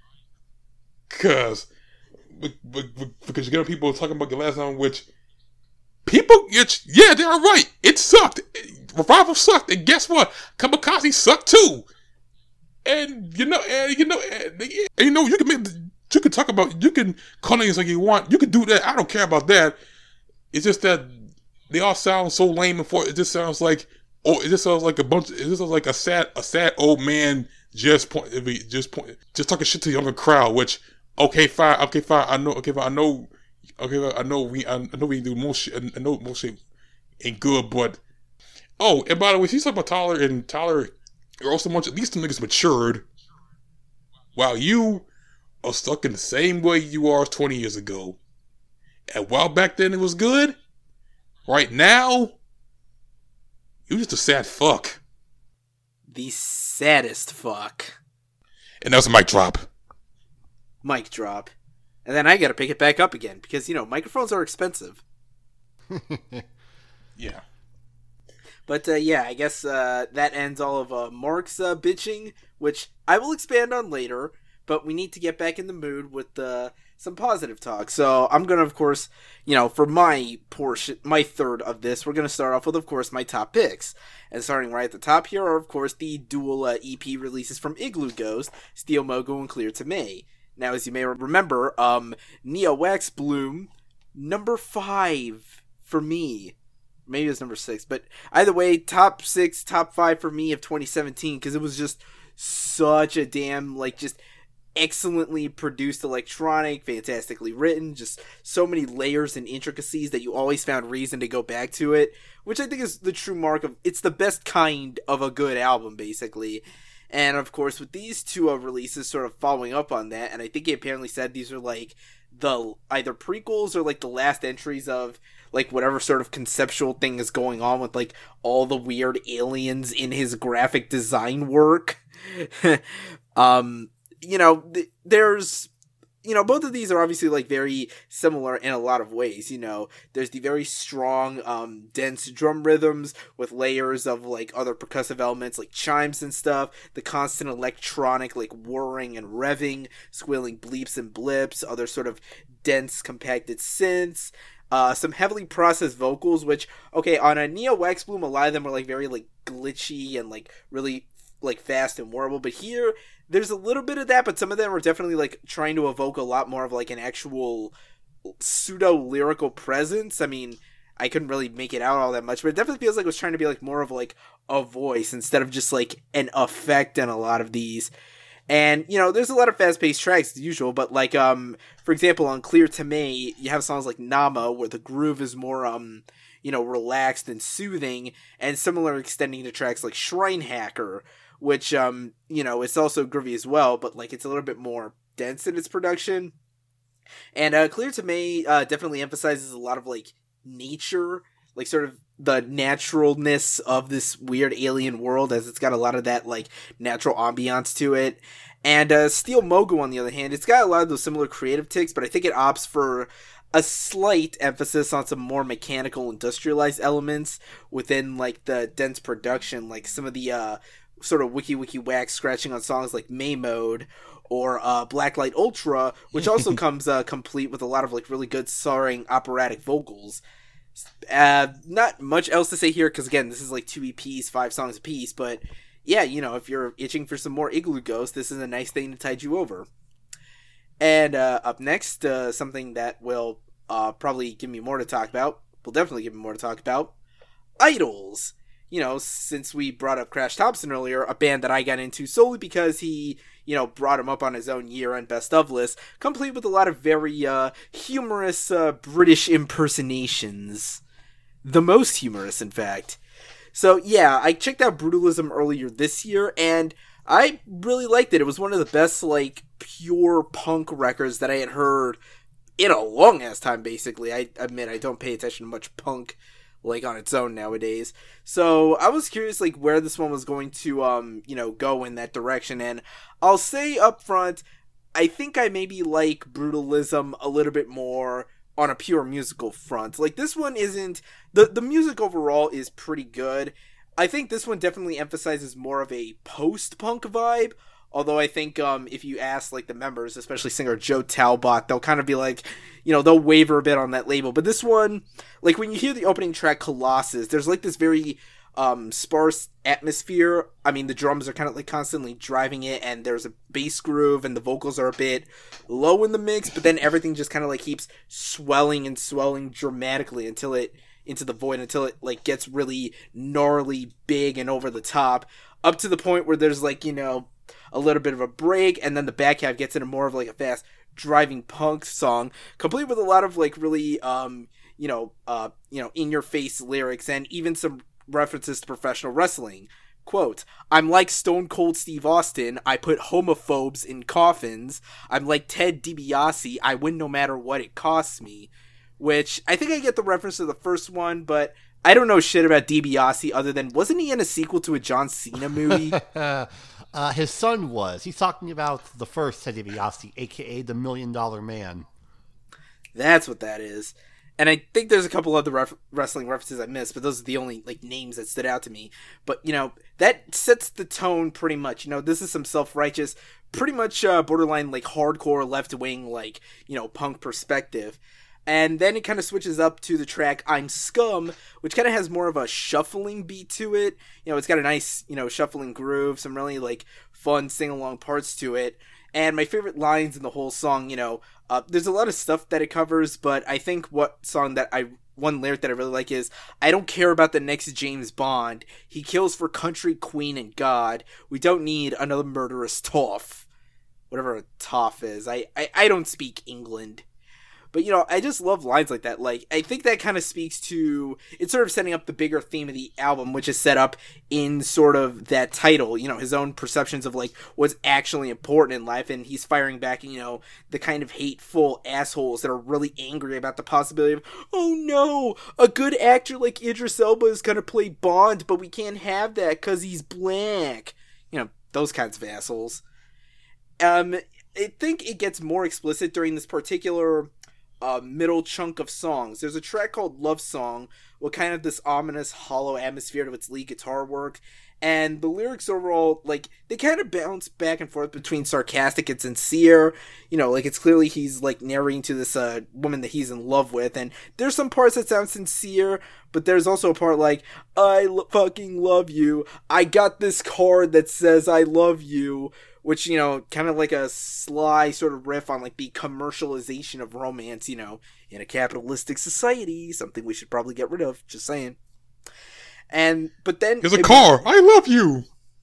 Cause, because you got people talking about the last time, which people, it's, yeah, they are right. It sucked. Revival sucked, and guess what? Kamikaze sucked too. And you know, and you know, and, and you know, you can make. You can talk about, you can call names like you want. You can do that. I don't care about that. It's just that they all sound so lame and for it just sounds like, oh, it just sounds like a bunch. It just sounds like a sad, a sad old man just point, just point, just talking shit to the younger crowd. Which, okay, fine, okay, fine. I know, okay, fine. I know, okay, I know we, I know we do most shit. I know most shit ain't good, but oh, and by the way, she's talking about Tyler and Tyler. Are also much. At least the niggas matured, while you are stuck in the same way you are twenty years ago. And while back then it was good, right now, you just a sad fuck. The saddest fuck. And that was a mic drop. Mic drop. And then I gotta pick it back up again, because, you know, microphones are expensive. Yeah. But, uh, yeah, I guess uh, that ends all of uh, Mark's uh, bitching, which I will expand on later. But we need to get back in the mood with uh, some positive talk. So I'm going to, of course, you know, for my portion, my third of this, we're going to start off with, of course, my top picks. And starting right at the top here are, of course, the dual uh, E P releases from Igloo Ghost, Steel Mogo, and Clear to May. Now, as you may remember, um, Neo Wax Bloom, number five for me. Maybe it was number six. But either way, top six, top five for me of twenty seventeen, because it was just such a damn, like, just excellently produced electronic, fantastically written, just so many layers and intricacies that you always found reason to go back to it, which I think is the true mark of, it's the best kind of a good album, basically. And of course, with these two uh, releases sort of following up on that, and I think he apparently said these are like the either prequels or like the last entries of like whatever sort of conceptual thing is going on with like all the weird aliens in his graphic design work. um You know, th- there's, you know, both of these are obviously, like, very similar in a lot of ways, you know. There's the very strong, um, dense drum rhythms with layers of, like, other percussive elements, like chimes and stuff. The constant electronic, like, whirring and revving, squealing bleeps and blips. Other sort of dense, compacted synths. Uh, some heavily processed vocals, which, okay, on a Neo Wax Bloom, a lot of them were, like, very, like, glitchy and, like, really, like, fast and warble. But here, there's a little bit of that, but some of them are definitely, like, trying to evoke a lot more of, like, an actual pseudo-lyrical presence. I mean, I couldn't really make it out all that much, but it definitely feels like it was trying to be, like, more of, like, a voice instead of just, like, an effect in a lot of these. And, you know, there's a lot of fast-paced tracks as usual, but, like, um, for example, on Clear to May, you have songs like Nama, where the groove is more, um, you know, relaxed and soothing, and similar extending to tracks like Shrine Hacker, which, um, you know, it's also groovy as well, but, like, it's a little bit more dense in its production. And, uh, Clear to May, uh, definitely emphasizes a lot of, like, nature, like, sort of the naturalness of this weird alien world, as it's got a lot of that, like, natural ambiance to it. And, uh, Steel Mogo, on the other hand, it's got a lot of those similar creative tics, but I think it opts for a slight emphasis on some more mechanical, industrialized elements within, like, the dense production, like some of the, uh, sort of wiki wiki wax scratching on songs like May Mode or uh, Blacklight Ultra, which also comes uh, complete with a lot of like really good soaring operatic vocals. Uh, not much else to say here because again, this is like two E Ps, five songs a piece, but yeah, you know, if you're itching for some more Igloo Ghost, this is a nice thing to tide you over. And uh, up next, uh, something that will uh, probably give me more to talk about. Will definitely give me more to talk about. Idols. You know, since we brought up Crash Thompson earlier, a band that I got into solely because he, you know, brought him up on his own year-end best-of list, complete with a lot of very uh, humorous uh, British impersonations. The most humorous, in fact. So, yeah, I checked out Brutalism earlier this year, and I really liked it. It was one of the best, like, pure punk records that I had heard in a long-ass time, basically. I admit I don't pay attention to much punk like on its own nowadays. So I was curious like where this one was going to um you know go in that direction, and I'll say up front, I think I maybe like Brutalism a little bit more on a pure musical front. Like this one isn't the the music overall is pretty good. I think this one definitely emphasizes more of a post-punk vibe. Although I think um, if you ask like the members, especially singer Joe Talbot, they'll kind of be like, you know, they'll waver a bit on that label. But this one, like when you hear the opening track Colossus, there's like this very um, sparse atmosphere. I mean, the drums are kind of like constantly driving it, and there's a bass groove, and the vocals are a bit low in the mix. But then everything just kind of like keeps swelling and swelling dramatically until it into the void, until it like gets really gnarly, big, and over the top, up to the point where there's like, you know, a little bit of a break, and then the back half gets into more of like a fast driving punk song, complete with a lot of like really um you know uh you know in your face lyrics, and even some references to professional wrestling. Quote, "I'm like Stone Cold Steve Austin, I put homophobes in coffins. I'm like Ted DiBiase, I win no matter what it costs me." Which I think I get the reference to the first one, but I don't know shit about DiBiase other than, wasn't he in a sequel to a John Cena movie? Uh, his son was. He's talking about the first Ted DiBiase, a k a. the Million Dollar Man. That's what that is. And I think there's a couple other ref- wrestling references I missed, but those are the only like names that stood out to me. But, you know, that sets the tone pretty much. You know, this is some self-righteous, pretty much uh, borderline like hardcore left-wing, like, you know, punk perspective. And then it kind of switches up to the track I'm Scum, which kind of has more of a shuffling beat to it. You know, it's got a nice, you know, shuffling groove, some really, like, fun sing-along parts to it. And my favorite lines in the whole song, you know, uh, there's a lot of stuff that it covers, but I think what song that I, one lyric that I really like is, "I don't care about the next James Bond. He kills for country, queen, and God. We don't need another murderous toff." Whatever a toff is. I, I, I don't speak England. But, you know, I just love lines like that. Like, I think that kind of speaks to, it's sort of setting up the bigger theme of the album, which is set up in sort of that title, you know, his own perceptions of, like, what's actually important in life, and he's firing back, you know, the kind of hateful assholes that are really angry about the possibility of, oh no, a good actor like Idris Elba is gonna play Bond, but we can't have that because he's black. You know, those kinds of assholes. Um, I think it gets more explicit during this particular Uh, middle chunk of songs. There's a track called Love Song with kind of this ominous hollow atmosphere to its lead guitar work, and the lyrics overall, like, they kind of bounce back and forth between sarcastic and sincere. You know, like, it's clearly he's like narrating to this uh, woman that he's in love with, and there's some parts that sound sincere, but there's also a part like, I lo- fucking love you, I got this card that says I love you, which, you know, kind of like a sly sort of riff on, like, the commercialization of romance, you know, in a capitalistic society, something we should probably get rid of, just saying. And, but then... There's a car! I love you!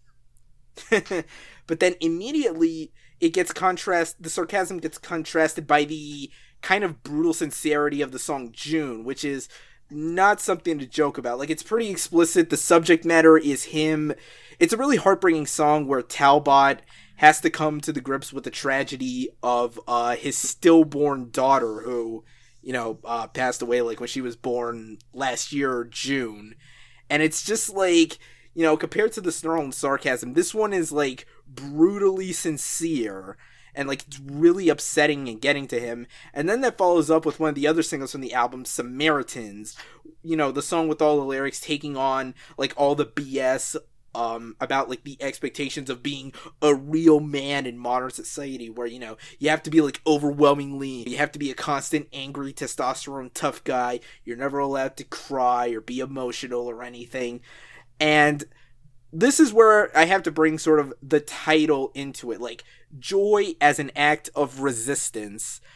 But then immediately, it gets contrast, the sarcasm gets contrasted by the kind of brutal sincerity of the song June, which is not something to joke about. Like, it's pretty explicit, the subject matter is him. It's a really heartbreaking song where Talbot has to come to the grips with the tragedy of uh, his stillborn daughter, who, you know, uh, passed away like when she was born last year, June. And it's just like, you know, compared to the snarl and sarcasm, this one is like brutally sincere and like it's really upsetting and getting to him. And then that follows up with one of the other singles from the album, Samaritans. You know, the song with all the lyrics taking on like all the B S Um, about like the expectations of being a real man in modern society, where, you know, you have to be like overwhelmingly, you have to be a constant angry testosterone tough guy, you're never allowed to cry or be emotional or anything. And this is where I have to bring sort of the title into it, like joy as an act of resistance.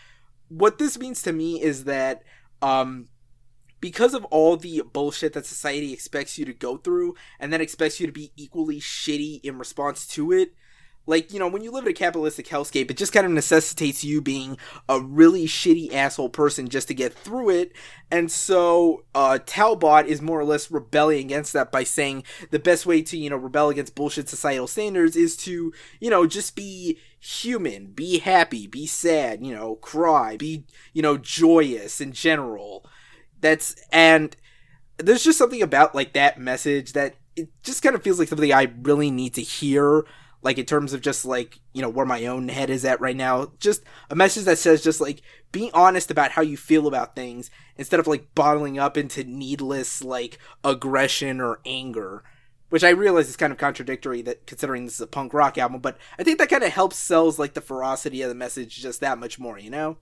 what this means to me is that, um, because of all the bullshit that society expects you to go through, and then expects you to be equally shitty in response to it, like, you know, when you live in a capitalistic hellscape, it just kind of necessitates you being a really shitty asshole person just to get through it. And so, uh, Talbot is more or less rebelling against that by saying the best way to, you know, rebel against bullshit societal standards is to, you know, just be human, be happy, be sad, you know, cry, be, you know, joyous in general. That's, and there's just something about, like, that message that it just kind of feels like something I really need to hear. Like, in terms of just, like, you know, where my own head is at right now. Just a message that says just, like, be honest about how you feel about things instead of, like, bottling up into needless, like, aggression or anger. Which I realize is kind of contradictory, that considering this is a punk rock album, but I think that kind of helps sells, like, the ferocity of the message just that much more, you know?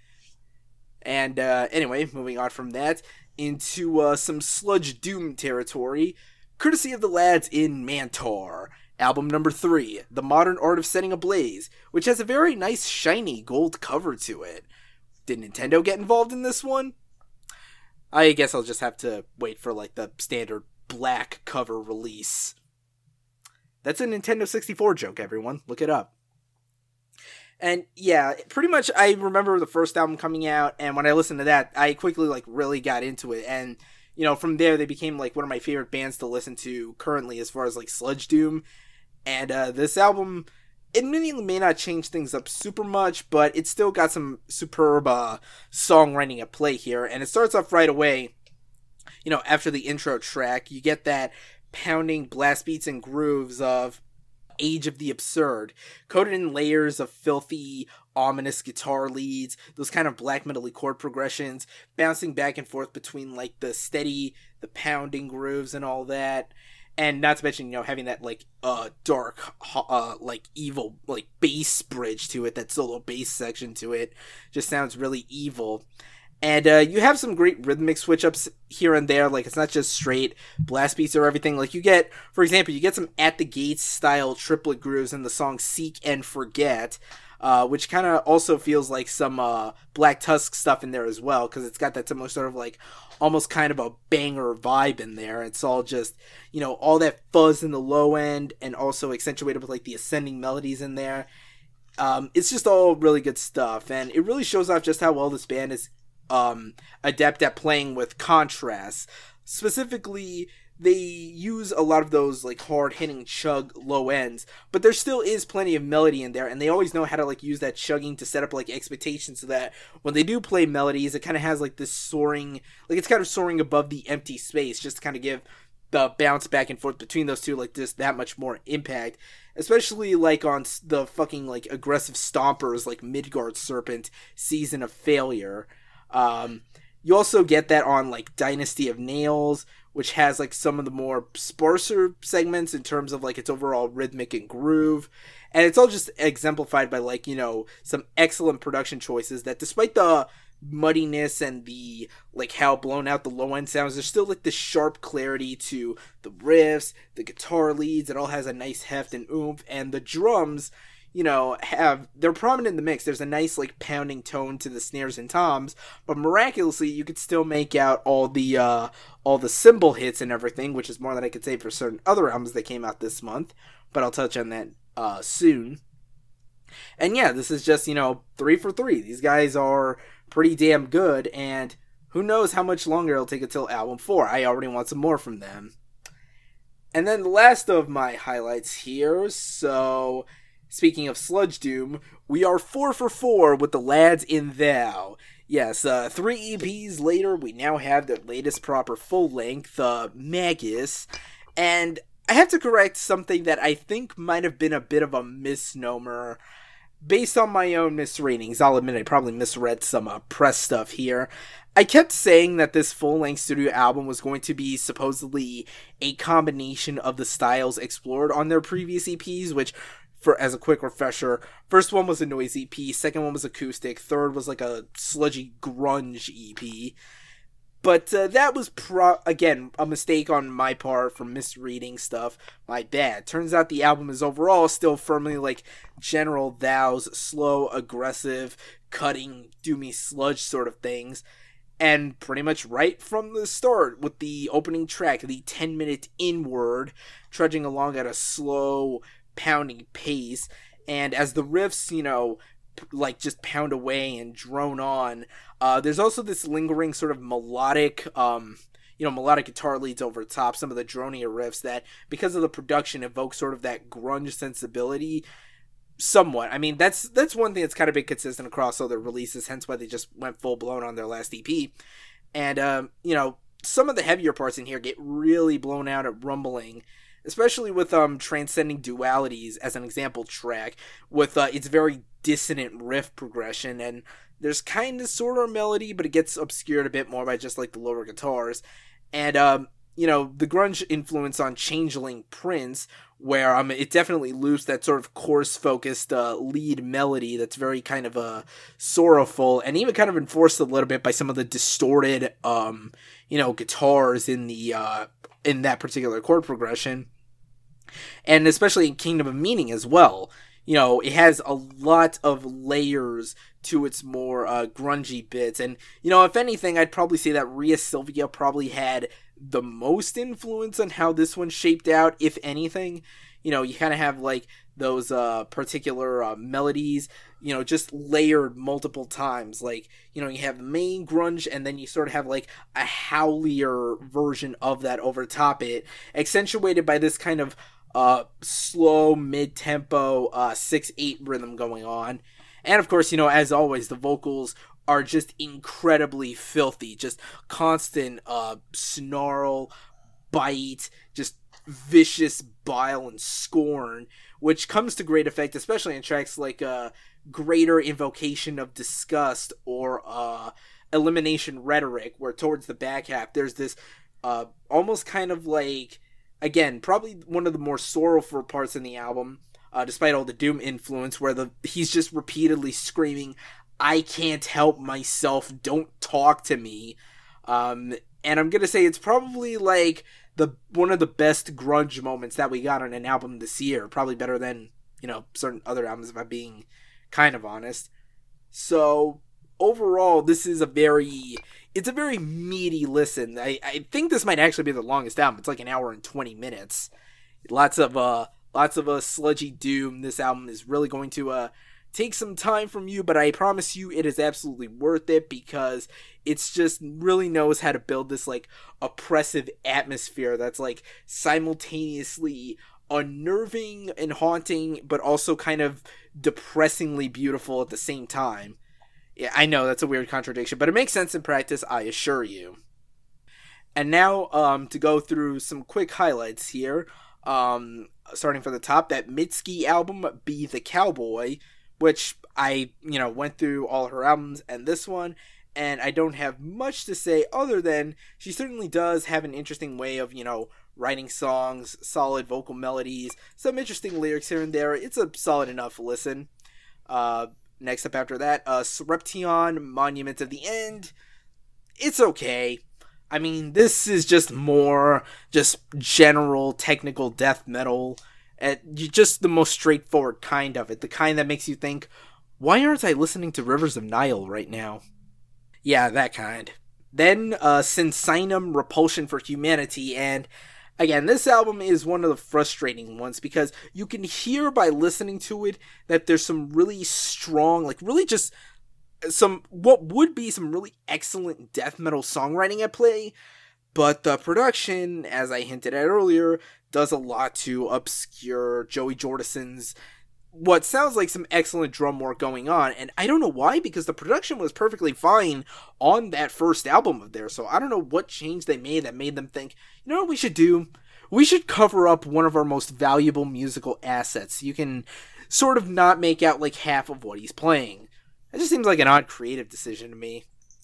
And, uh, anyway, moving on from that into, uh, some sludge doom territory, courtesy of the lads in Mantar. Album number three, The Modern Art of Setting Ablaze, which has a very nice shiny gold cover to it. Did Nintendo get involved in this one? I guess I'll just have to wait for, like, the standard black cover release. That's a Nintendo sixty-four joke, everyone. Look it up. And yeah, pretty much I remember the first album coming out, and when I listened to that, I quickly, like, really got into it, and you know, from there they became, like, one of my favorite bands to listen to currently as far as, like, sludge doom. And uh, this album, admittedly, may not change things up super much, but it's still got some superb uh, songwriting at play here. And it starts off right away, you know, after the intro track, you get that pounding blast beats and grooves of Age of the Absurd, coated in layers of filthy, ominous guitar leads, those kind of black metal-y chord progressions, bouncing back and forth between, like, the steady, the pounding grooves and all that. And not to mention, you know, having that, like, uh, dark, uh, like, evil, like, bass bridge to it, that solo bass section to it, just sounds really evil. And, uh, you have some great rhythmic switch-ups here and there, like, it's not just straight blast beats or everything, like, you get, for example, you get some At the Gates style triplet grooves in the song Seek and Forget, uh, which kind of also feels like some, uh, Black Tusk stuff in there as well, because it's got that similar sort of, like, almost kind of a banger vibe in there. It's all just, you know, all that fuzz in the low end, and also accentuated with, like, the ascending melodies in there. Um, it's just all really good stuff, and it really shows off just how well this band is um, adept at playing with contrasts. Specifically, they use a lot of those, like, hard-hitting chug low ends, but there still is plenty of melody in there, and they always know how to, like, use that chugging to set up, like, expectations so that when they do play melodies, it kind of has, like, this soaring, like, it's kind of soaring above the empty space, just to kind of give the bounce back and forth between those two, like, just that much more impact. Especially, like, on the fucking, like, aggressive stompers, like Midgard Serpent, Season of Failure. Um, you also get that on, like, Dynasty of Nails, which has, like, some of the more sparser segments in terms of, like, its overall rhythmic and groove. And it's all just exemplified by, like, you know, some excellent production choices that, despite the muddiness and the, like, how blown out the low end sounds, there's still, like, the sharp clarity to the riffs, the guitar leads. It all has a nice heft and oomph, and the drums, you know, have, they're prominent in the mix. There's a nice, like, pounding tone to the snares and toms, but miraculously, you could still make out all the, uh, all the cymbal hits and everything, which is more than I could say for certain other albums that came out this month, but I'll touch on that, uh, soon. And yeah, this is just, you know, three for three. These guys are pretty damn good, and who knows how much longer it'll take until album four. I already want some more from them. And then the last of my highlights here, so speaking of sludge doom, we are four for four with the lads in Thou. Yes, uh, three E Ps later, we now have their latest proper full-length, uh, Magus, and I have to correct something that I think might have been a bit of a misnomer. Based on my own misreadings, I'll admit I probably misread some uh, press stuff here. I kept saying that this full-length studio album was going to be supposedly a combination of the styles explored on their previous E Ps, which, for as a quick refresher, first one was a noise E P, second one was acoustic, third was like a sludgy grunge E P. But uh, that was, pro- again, a mistake on my part for misreading stuff. My bad. Turns out the album is overall still firmly like General Thou's slow, aggressive, cutting, doomy sludge sort of things. And pretty much right from the start with the opening track, the ten minute Inward, trudging along at a slow, pounding pace. And as the riffs, you know, like just pound away and drone on, uh there's also this lingering sort of melodic um you know melodic guitar leads over the top, some of the dronier riffs that, because of the production, evoke sort of that grunge sensibility somewhat. I mean, that's that's one thing that's kind of been consistent across other releases, hence why they just went full blown on their last E P. And um you know some of the heavier parts in here get really blown out at rumbling, especially with um Transcending Dualities as an example track, with uh, its very dissonant riff progression, and there's kind of sort of melody, but it gets obscured a bit more by just like the lower guitars. And um you know the grunge influence on Changeling Prince, where um it definitely loops that sort of chorus focused uh, lead melody that's very kind of uh sorrowful, and even kind of enforced a little bit by some of the distorted um you know guitars in the uh in that particular chord progression. And especially in Kingdom of Meaning as well. You know, it has a lot of layers to its more uh, grungy bits. And, you know, if anything, I'd probably say that Rhea Silvia probably had the most influence on how this one shaped out, if anything. You know, you kind of have, like, those uh, particular uh, melodies, you know, just layered multiple times. Like, you know, you have the main grunge, and then you sort of have, like, a howlier version of that over top it, accentuated by this kind of uh slow mid-tempo uh six eight rhythm going on. And of course, you know, as always, the vocals are just incredibly filthy, just constant uh snarl, bite, just vicious bile and scorn, which comes to great effect, especially in tracks like uh Greater Invocation of Disgust or uh Elimination Rhetoric, where towards the back half there's this uh almost kind of like, again, probably one of the more sorrowful parts in the album, uh, despite all the doom influence, where the he's just repeatedly screaming, "I can't help myself, don't talk to me." Um, and I'm gonna say it's probably like the one of the best grunge moments that we got on an album this year. Probably better than, you know, certain other albums, if I'm being kind of honest. So overall, this is a very... It's a very meaty listen. I, I think this might actually be the longest album. It's like an hour and twenty minutes. Lots of uh, lots of uh, sludgy doom. This album is really going to uh, take some time from you, but I promise you it is absolutely worth it, because it's just really knows how to build this like oppressive atmosphere that's like simultaneously unnerving and haunting, but also kind of depressingly beautiful at the same time. Yeah, I know that's a weird contradiction, but it makes sense in practice, I assure you. And now, um, to go through some quick highlights here, um, starting from the top, that Mitski album, Be the Cowboy, which I, you know, went through all her albums and this one, and I don't have much to say other than she certainly does have an interesting way of, you know, writing songs, solid vocal melodies, some interesting lyrics here and there. It's a solid enough listen. Uh... Next up after that, uh, Surreption, Monument of the End. It's okay. I mean, this is just more just general technical death metal. Uh, just the most straightforward kind of it. The kind that makes you think, why aren't I listening to Rivers of Nile right now? Yeah, that kind. Then, uh, Sinsinum, Repulsion for Humanity, and again, this album is one of the frustrating ones, because you can hear by listening to it that there's some really strong, like really just some, what would be some really excellent death metal songwriting at play, but the production, as I hinted at earlier, does a lot to obscure Joey Jordison's what sounds like some excellent drum work going on, and I don't know why, because the production was perfectly fine on that first album of theirs, so I don't know what change they made that made them think, you know what we should do? We should cover up one of our most valuable musical assets. You can sort of not make out like half of what he's playing. That just seems like an odd creative decision to me.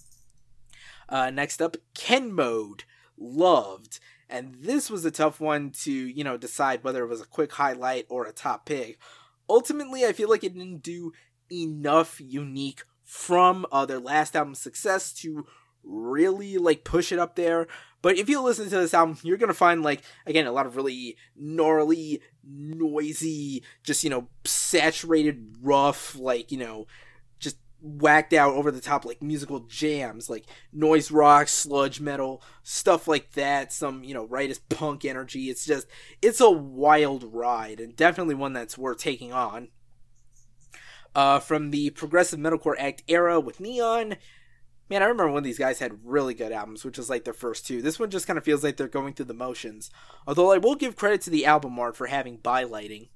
Uh, next up, Ken Mode, Loved. And this was a tough one to, you know, decide whether it was a quick highlight or a top pick. Ultimately, I feel like it didn't do enough unique from uh, their last album's success to really like push it up there. But if you listen to this album, you're going to find, like, again, a lot of really gnarly, noisy, just, you know, saturated, rough, like, you know, just whacked out over the top, like, musical jams, like noise rock, sludge metal, stuff like that. Some, you know, rightist punk energy. It's just, it's a wild ride, and definitely one that's worth taking on. Uh, from the progressive metalcore act era with Neon, man, I remember when these guys had really good albums, which was like their first two. This one just kind of feels like they're going through the motions. Although I will give credit to the album art for having bylighting.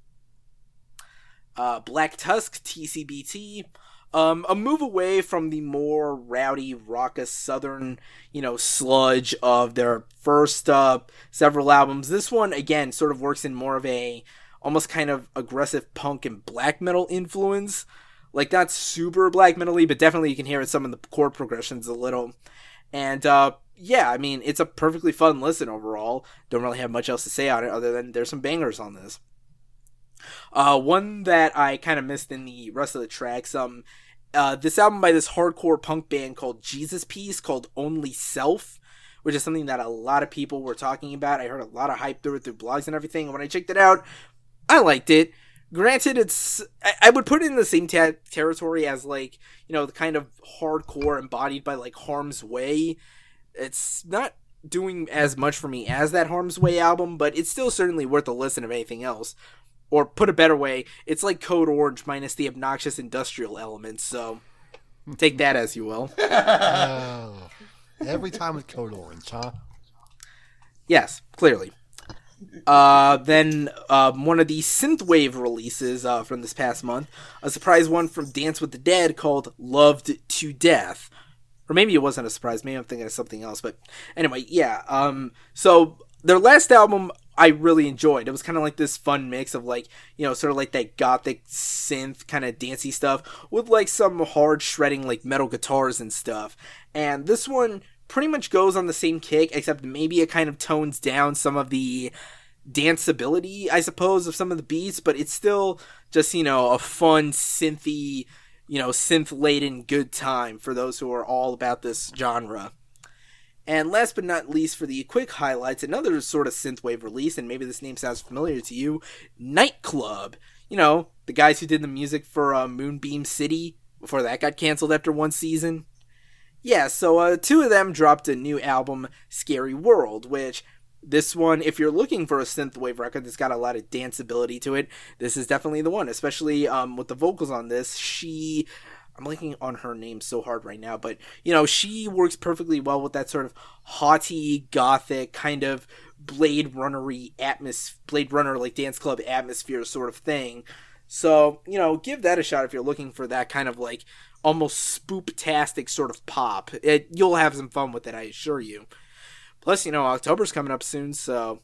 Uh, Black Tusk, T C B T. Um, a move away from the more rowdy, raucous, southern, you know, sludge of their first uh, several albums. This one, again, sort of works in more of a almost kind of aggressive punk and black metal influence. Like, not super black metal-y, but definitely you can hear it some of the chord progressions a little. And, uh, yeah, I mean, it's a perfectly fun listen overall. Don't really have much else to say on it, other than there's some bangers on this. Uh, one that I kind of missed in the rest of the tracks, um, uh, this album by this hardcore punk band called Jesus Piece, called Only Self, which is something that a lot of people were talking about. I heard a lot of hype through it through blogs and everything, and when I checked it out, I liked it. Granted, it's, I, I would put it in the same ta- territory as, like, you know, the kind of hardcore embodied by, like, Harm's Way. It's not doing as much for me as that Harm's Way album, but it's still certainly worth a listen of anything else. Or, put a better way, it's like Code Orange minus the obnoxious industrial elements, so take that as you will. Oh, every time with Code Orange, huh? Yes, clearly. Uh, then uh, one of the synthwave releases uh, from this past month, a surprise one from Dance with the Dead called Loved to Death. Or maybe it wasn't a surprise, maybe I'm thinking of something else, but anyway, yeah. Um, so their last album I really enjoyed. It was kind of like this fun mix of, like, you know, sort of like that gothic synth kind of dancey stuff with like some hard shredding like metal guitars and stuff. And this one pretty much goes on the same kick, except maybe it kind of tones down some of the danceability, I suppose, of some of the beats, but it's still just, you know, a fun, synthy, you know, synth-laden good time for those who are all about this genre. And last but not least, for the quick highlights, another sort of synthwave release, and maybe this name sounds familiar to you, Nightclub. You know, the guys who did the music for uh, Moonbeam City, before that got canceled after one season. Yeah, so uh, two of them dropped a new album, Scary World, which this one, if you're looking for a synthwave record that's got a lot of danceability to it, this is definitely the one, especially um, with the vocals on this. She, I'm blanking on her name so hard right now, but, you know, she works perfectly well with that sort of haughty, gothic, kind of Blade Runner-y atmosphere, Blade Runner, like, dance club atmosphere sort of thing. So, you know, give that a shot if you're looking for that kind of, like, almost spooptastic sort of pop. It, you'll have some fun with it, I assure you. Plus, you know, October's coming up soon, so...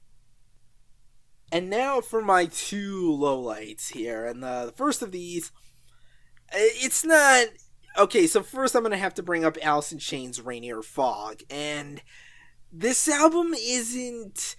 And now for my two lowlights here, and the, the first of these, it's not... Okay, so first I'm going to have to bring up Alice in Chains' Rainier Fog, and this album isn't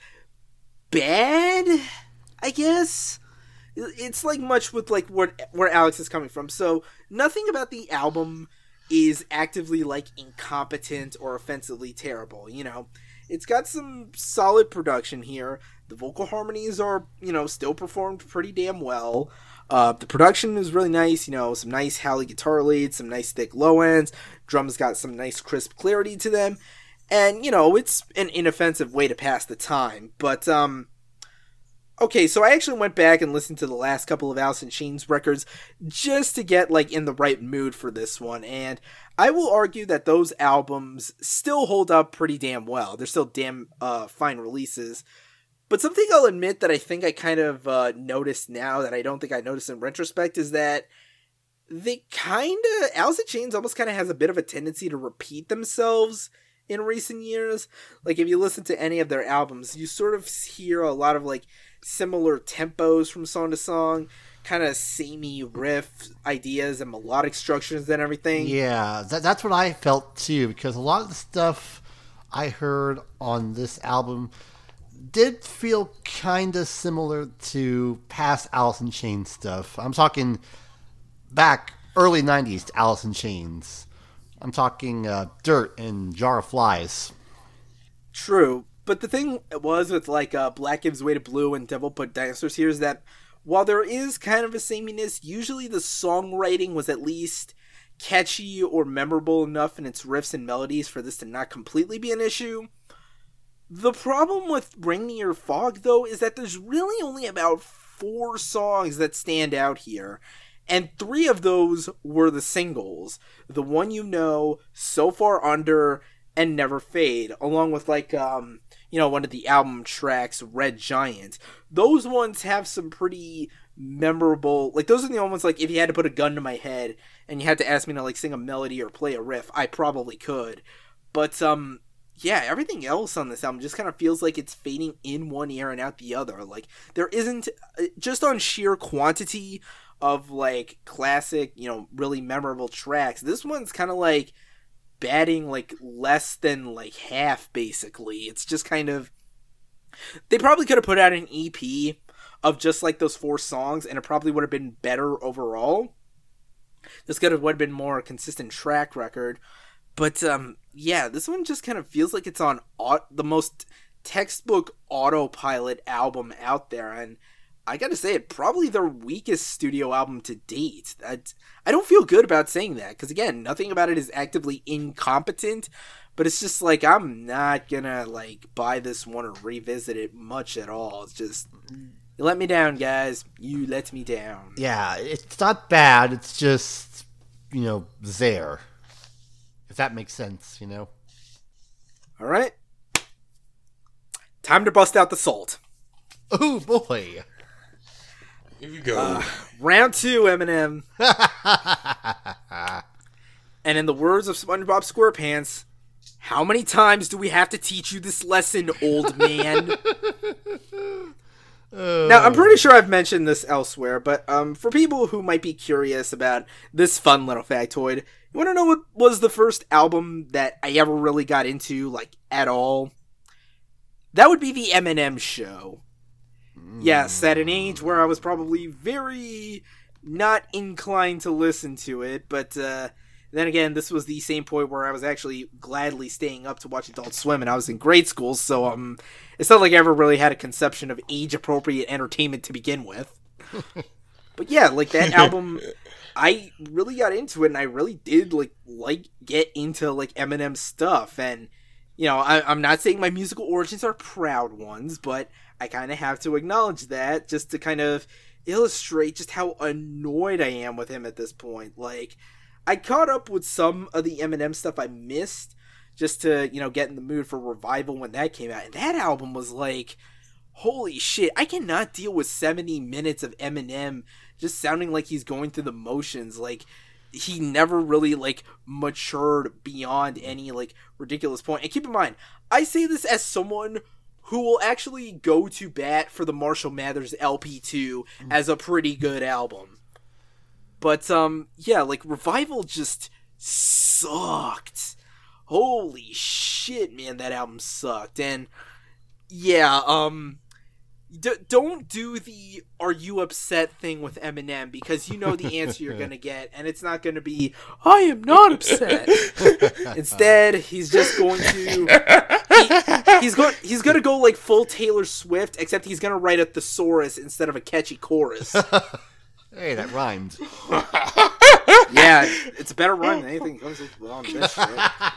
bad, I guess? It's like much with like what where Alex is coming from. So nothing about the album is actively like incompetent or offensively terrible. You know, it's got some solid production here. The vocal harmonies are, you know, still performed pretty damn well. Uh, the production is really nice. You know, some nice howly guitar leads, some nice thick low ends. Drums got some nice crisp clarity to them, and you know, it's an inoffensive way to pass the time. But um. Okay, so I actually went back and listened to the last couple of Alice in Chains records just to get, like, in the right mood for this one, and I will argue that those albums still hold up pretty damn well. They're still damn uh, fine releases, but something I'll admit that I think I kind of uh, noticed now that I don't think I noticed in retrospect is that they kind of, Alice in Chains almost kind of has a bit of a tendency to repeat themselves in recent years. Like, if you listen to any of their albums, you sort of hear a lot of, like, similar tempos from song to song, kind of samey riff ideas and melodic structures and everything. Yeah, that, that's what I felt too, because a lot of the stuff I heard on this album did feel kind of similar to past Alice in Chains stuff. I'm talking back early nineties to Alice in Chains. I'm talking uh, Dirt and Jar of Flies. True, but the thing was with like uh, Black Gives Way to Blue and Devil Put Dinosaurs here is that while there is kind of a sameness, usually the songwriting was at least catchy or memorable enough in its riffs and melodies for this to not completely be an issue. The problem with Rainier Fog, though, is that there's really only about four songs that stand out here, and three of those were the singles. The One You Know, So Far Under, and Never Fade, along with, like, um, you know, one of the album tracks, Red Giant. Those ones have some pretty memorable, like, those are the only ones, like, if you had to put a gun to my head and you had to ask me to, like, sing a melody or play a riff, I probably could. But, um, yeah, everything else on this album just kind of feels like it's fading in one ear and out the other. Like, there isn't, just on sheer quantity of, like, classic, you know, really memorable tracks, this one's kind of, like, batting, like, less than, like, half, basically. It's just kind of, they probably could have put out an E P of just, like, those four songs, and it probably would have been better overall. This could have would have been more consistent track record. But, um, yeah, this one just kind of feels like it's on au- the most textbook autopilot album out there, and I gotta say, it probably their weakest studio album to date. I, I don't feel good about saying that, because again, nothing about it is actively incompetent, but it's just like, I'm not gonna, like, buy this one or revisit it much at all. It's just, you let me down, guys. You let me down. Yeah, it's not bad, it's just, you know, there. If that makes sense, you know? Alright. Time to bust out the salt. Oh, boy. Here we go. Uh, round two, Eminem. And in the words of SpongeBob SquarePants, how many times do we have to teach you this lesson, old man? uh. Now, I'm pretty sure I've mentioned this elsewhere, but um, for people who might be curious about this fun little factoid, you want to know what was the first album that I ever really got into, like, at all? That would be the Eminem Show. Yes, at an age where I was probably very not inclined to listen to it, but uh, then again, this was the same point where I was actually gladly staying up to watch Adult Swim, and I was in grade school, so um, it's not like I ever really had a conception of age-appropriate entertainment to begin with. But yeah, like, that album, I really got into it, and I really did, like, like get into, like, Eminem stuff, and, you know, I, I'm not saying my musical origins are proud ones, but I kind of have to acknowledge that just to kind of illustrate just how annoyed I am with him at this point. Like, I caught up with some of the Eminem stuff I missed just to, you know, get in the mood for Revival when that came out. And that album was like, holy shit, I cannot deal with seventy minutes of Eminem just sounding like he's going through the motions. Like, he never really, like, matured beyond any, like, ridiculous point. And keep in mind, I say this as someone who will actually go to bat for the Marshall Mathers L P two as a pretty good album. But, um, yeah, like, Revival just sucked. Holy shit, man, that album sucked. And, yeah, um, d- don't do the "are you upset" thing with Eminem, because you know the answer you're gonna get, and it's not gonna be, "I am not upset." Instead, he's just going to... He, he's going. He's gonna go like full Taylor Swift, except he's gonna write a thesaurus instead of a catchy chorus. Hey, that rhymed. Yeah, it's a better rhyme than anything that comes on this shit.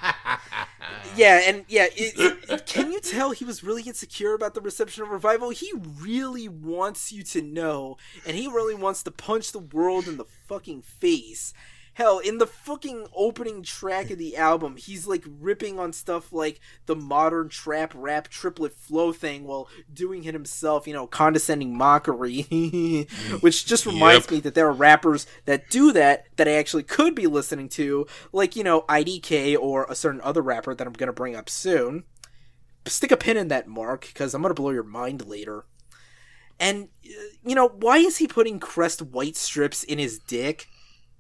Yeah, and yeah, it, it, can you tell he was really insecure about the reception of Revival? He really wants you to know, and he really wants to punch the world in the fucking face. Hell, in the fucking opening track of the album, he's, like, ripping on stuff like the modern trap rap triplet flow thing while doing it himself, you know, condescending mockery. Which just reminds yep. me that there are rappers that do that that I actually could be listening to, like, you know, I D K or a certain other rapper that I'm going to bring up soon. Stick a pin in that, Mark, because I'm going to blow your mind later. And, you know, why is he putting Crest white strips in his dick?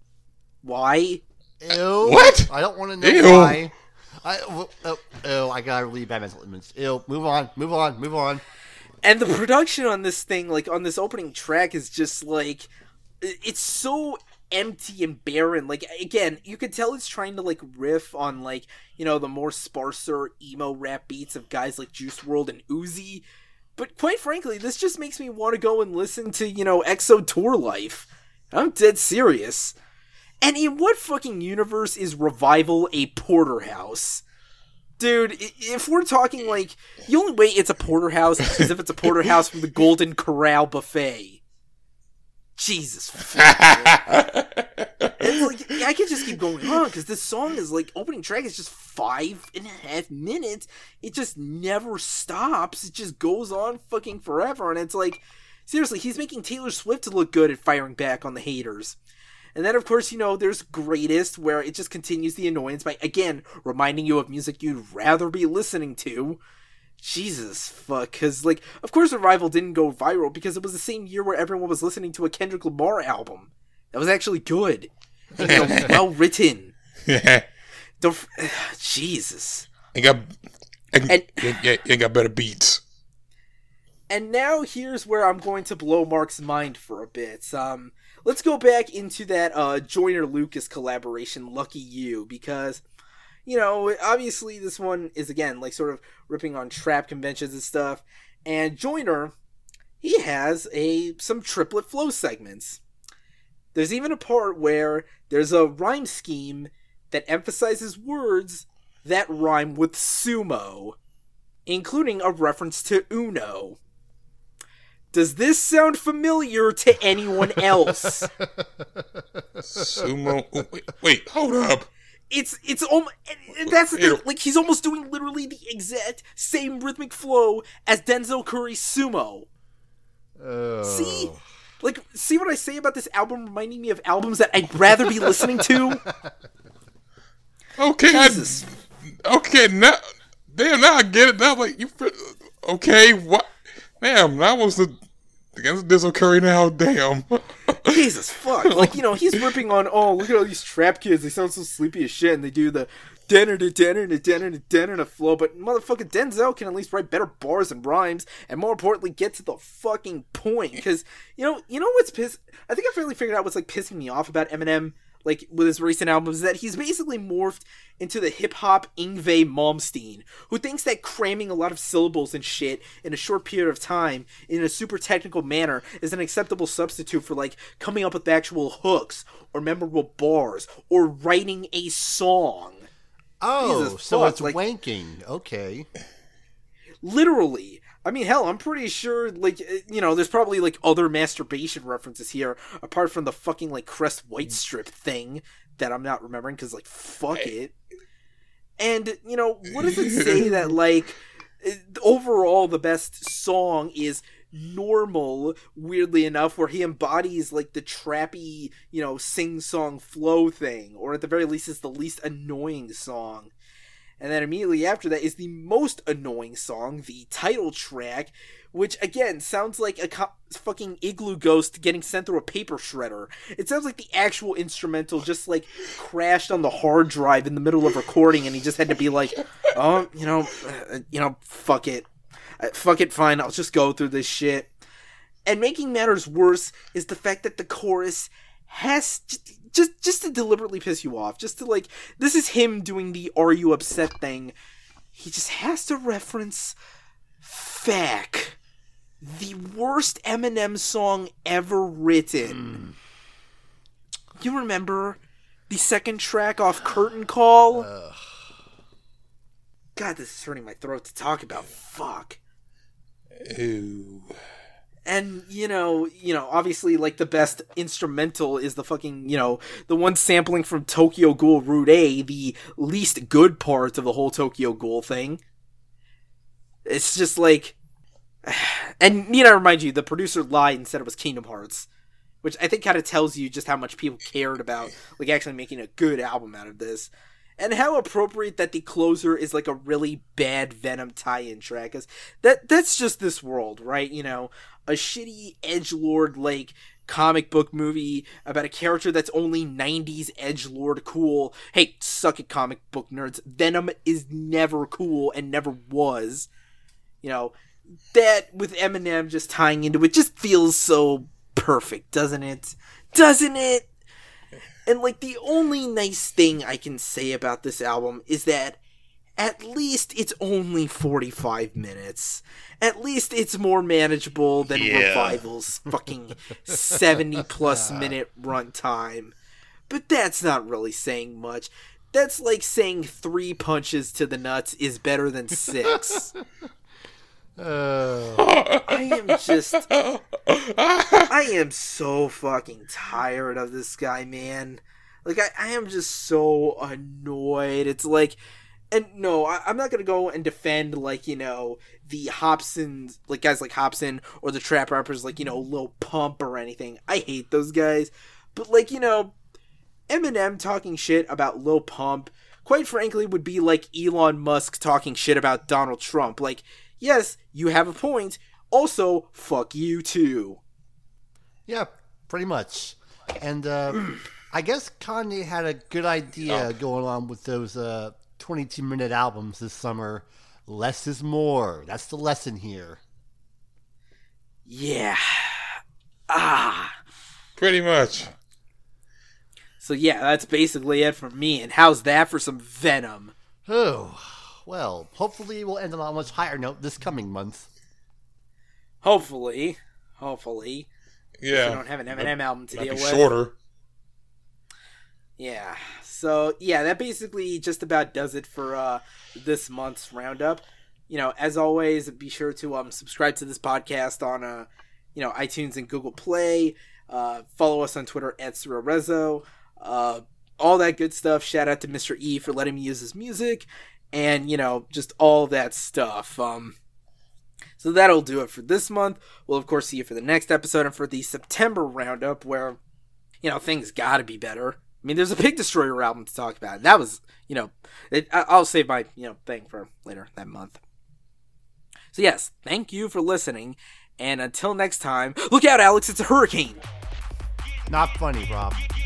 Why? Ew. What? I don't want to know Ew. why. I, oh, ew, I got really bad mental image. Ew, move on, move on, move on. And the production on this thing, like, on this opening track is just, like, it's so empty and barren. Like, again, you could tell it's trying to, like, riff on, like, you know, the more sparser emo rap beats of guys like Juice world and Uzi. But quite frankly, this just makes me want to go and listen to, you know, X O Tour Life. I'm dead serious. And in what fucking universe is Revival a porterhouse? Dude, if we're talking, like, the only way it's a porterhouse is if it's a porterhouse from the Golden Corral buffet. Jesus fuck. It's like, I could just keep going on, because this song is, like, opening track is just five and a half minutes. It just never stops. It just goes on fucking forever, and it's like, seriously, he's making Taylor Swift look good at firing back on the haters. And then, of course, you know, there's Greatest, where it just continues the annoyance by, again, reminding you of music you'd rather be listening to. Jesus, fuck. Because, like, of course Revival didn't go viral because it was the same year where everyone was listening to a Kendrick Lamar album. That was actually good. And, you know, well written. Don't, Jesus. It got, and, it, it, it got better beats. And now here's where I'm going to blow Mark's mind for a bit. Um, let's go back into that uh, Joyner-Lucas collaboration, Lucky You, because, you know, obviously this one is, again, like, sort of ripping on trap conventions and stuff, and Joyner, he has a some triplet flow segments. There's even a part where there's a rhyme scheme that emphasizes words that rhyme with sumo, including a reference to Uno. Does this sound familiar to anyone else? Sumo. Oh, wait, wait, hold up. It's it's almost that's the thing. Like, he's almost doing literally the exact same rhythmic flow as Denzel Curry's Sumo. Oh. See, like, see what I say about this album reminding me of albums that I'd rather be listening to. Okay, Jesus. I, okay, now, damn, now I get it. Now, like, you, okay, what? Damn, that was the against Denzel Curry now. Damn. Jesus fuck. Like, you know, he's ripping on, oh, look at all these trap kids. They sound so sleepy as shit, and they do the denner to denner to denner to denner to flow. But motherfucking Denzel can at least write better bars and rhymes, and more importantly, get to the fucking point. Because, you know, you know what's piss? I think I finally figured out what's, like, pissing me off about Eminem, like, with his recent albums, is that he's basically morphed into the hip-hop Yngwie Malmsteen, who thinks that cramming a lot of syllables and shit in a short period of time in a super technical manner is an acceptable substitute for, like, coming up with actual hooks or memorable bars or writing a song. Oh, Jesus so fuck, it's like, wanking. Okay. Literally. I mean, hell, I'm pretty sure, like, you know, there's probably, like, other masturbation references here, apart from the fucking, like, Crest White Strip thing that I'm not remembering, because, like, fuck it. And, you know, what does it say that, like, overall the best song is Normal, weirdly enough, where he embodies, like, the trappy, you know, sing-song flow thing, or at the very least is the least annoying song. And then immediately after that is the most annoying song, the title track, which, again, sounds like a co- fucking igloo ghost getting sent through a paper shredder. It sounds like the actual instrumental just, like, crashed on the hard drive in the middle of recording, and he just had to be like, oh, you know, uh, you know, fuck it. Uh, fuck it, fine, I'll just go through this shit. And making matters worse is the fact that the chorus has just, just just to deliberately piss you off, just to, like, this is him doing the "Are you upset" thing. He just has to reference Fack, the worst Eminem song ever written. Mm. You remember the second track off Curtain Call? Ugh. God, this is hurting my throat to talk about. Fuck. Ew. And, you know, you know, obviously, like, the best instrumental is the fucking, you know, the one sampling from Tokyo Ghoul Route A, the least good part of the whole Tokyo Ghoul thing. It's just like, and, you know, remind you, the producer lied and said it was Kingdom Hearts, which I think kind of tells you just how much people cared about, like, actually making a good album out of this. And how appropriate that the closer is, like, a really bad Venom tie-in track. Cause that, that's just this world, right? You know, a shitty edgelord, like, comic book movie about a character that's only nineties edgelord cool. Hey, suck it, comic book nerds. Venom is never cool and never was. You know, that with Eminem just tying into it just feels so perfect, doesn't it? Doesn't it? And, like, the only nice thing I can say about this album is that at least it's only forty-five minutes. At least it's more manageable than Yeah. Revival's fucking seventy-plus minute runtime. But that's not really saying much. That's like saying three punches to the nuts is better than six. Uh, I am just... I am so fucking tired of this guy, man. Like, I, I am just so annoyed. It's like... And no, I, I'm not gonna go and defend, like, you know, the Hobson... Like, guys like Hobson or the trap rappers like, you know, Lil Pump or anything. I hate those guys. But, like, you know, Eminem talking shit about Lil Pump, quite frankly, would be like Elon Musk talking shit about Donald Trump. Like... Yes, you have a point. Also, fuck you too. yeah, pretty much. And uh, I guess Kanye had a good idea Oh. going on with those uh, twenty-two minute albums this summer. Less is more. That's the lesson here. Yeah. Ah. Pretty much. So yeah, that's basically it for me. And how's that for some Venom? Oh, well, hopefully we'll end on a much higher note this coming month. Hopefully. Hopefully. Yeah. We don't have an Eminem album to Might deal be with. shorter. Yeah. So, yeah, that basically just about does it for uh, this month's roundup. You know, as always, be sure to um subscribe to this podcast on uh, you know, iTunes and Google Play. Uh, follow us on Twitter at Surrezo. Uh, all that good stuff. Shout out to Mister E for letting me use his music. And, you know, just all that stuff. Um, so that'll do it for this month. We'll, of course, see you for the next episode and for the September roundup where, you know, things gotta be better. I mean, there's a Pig Destroyer album to talk about. And that was, you know, it, I- I'll save my, you know, thing for later that month. So, yes, thank you for listening. And until next time, look out, Alex, it's a hurricane. Not funny, Rob.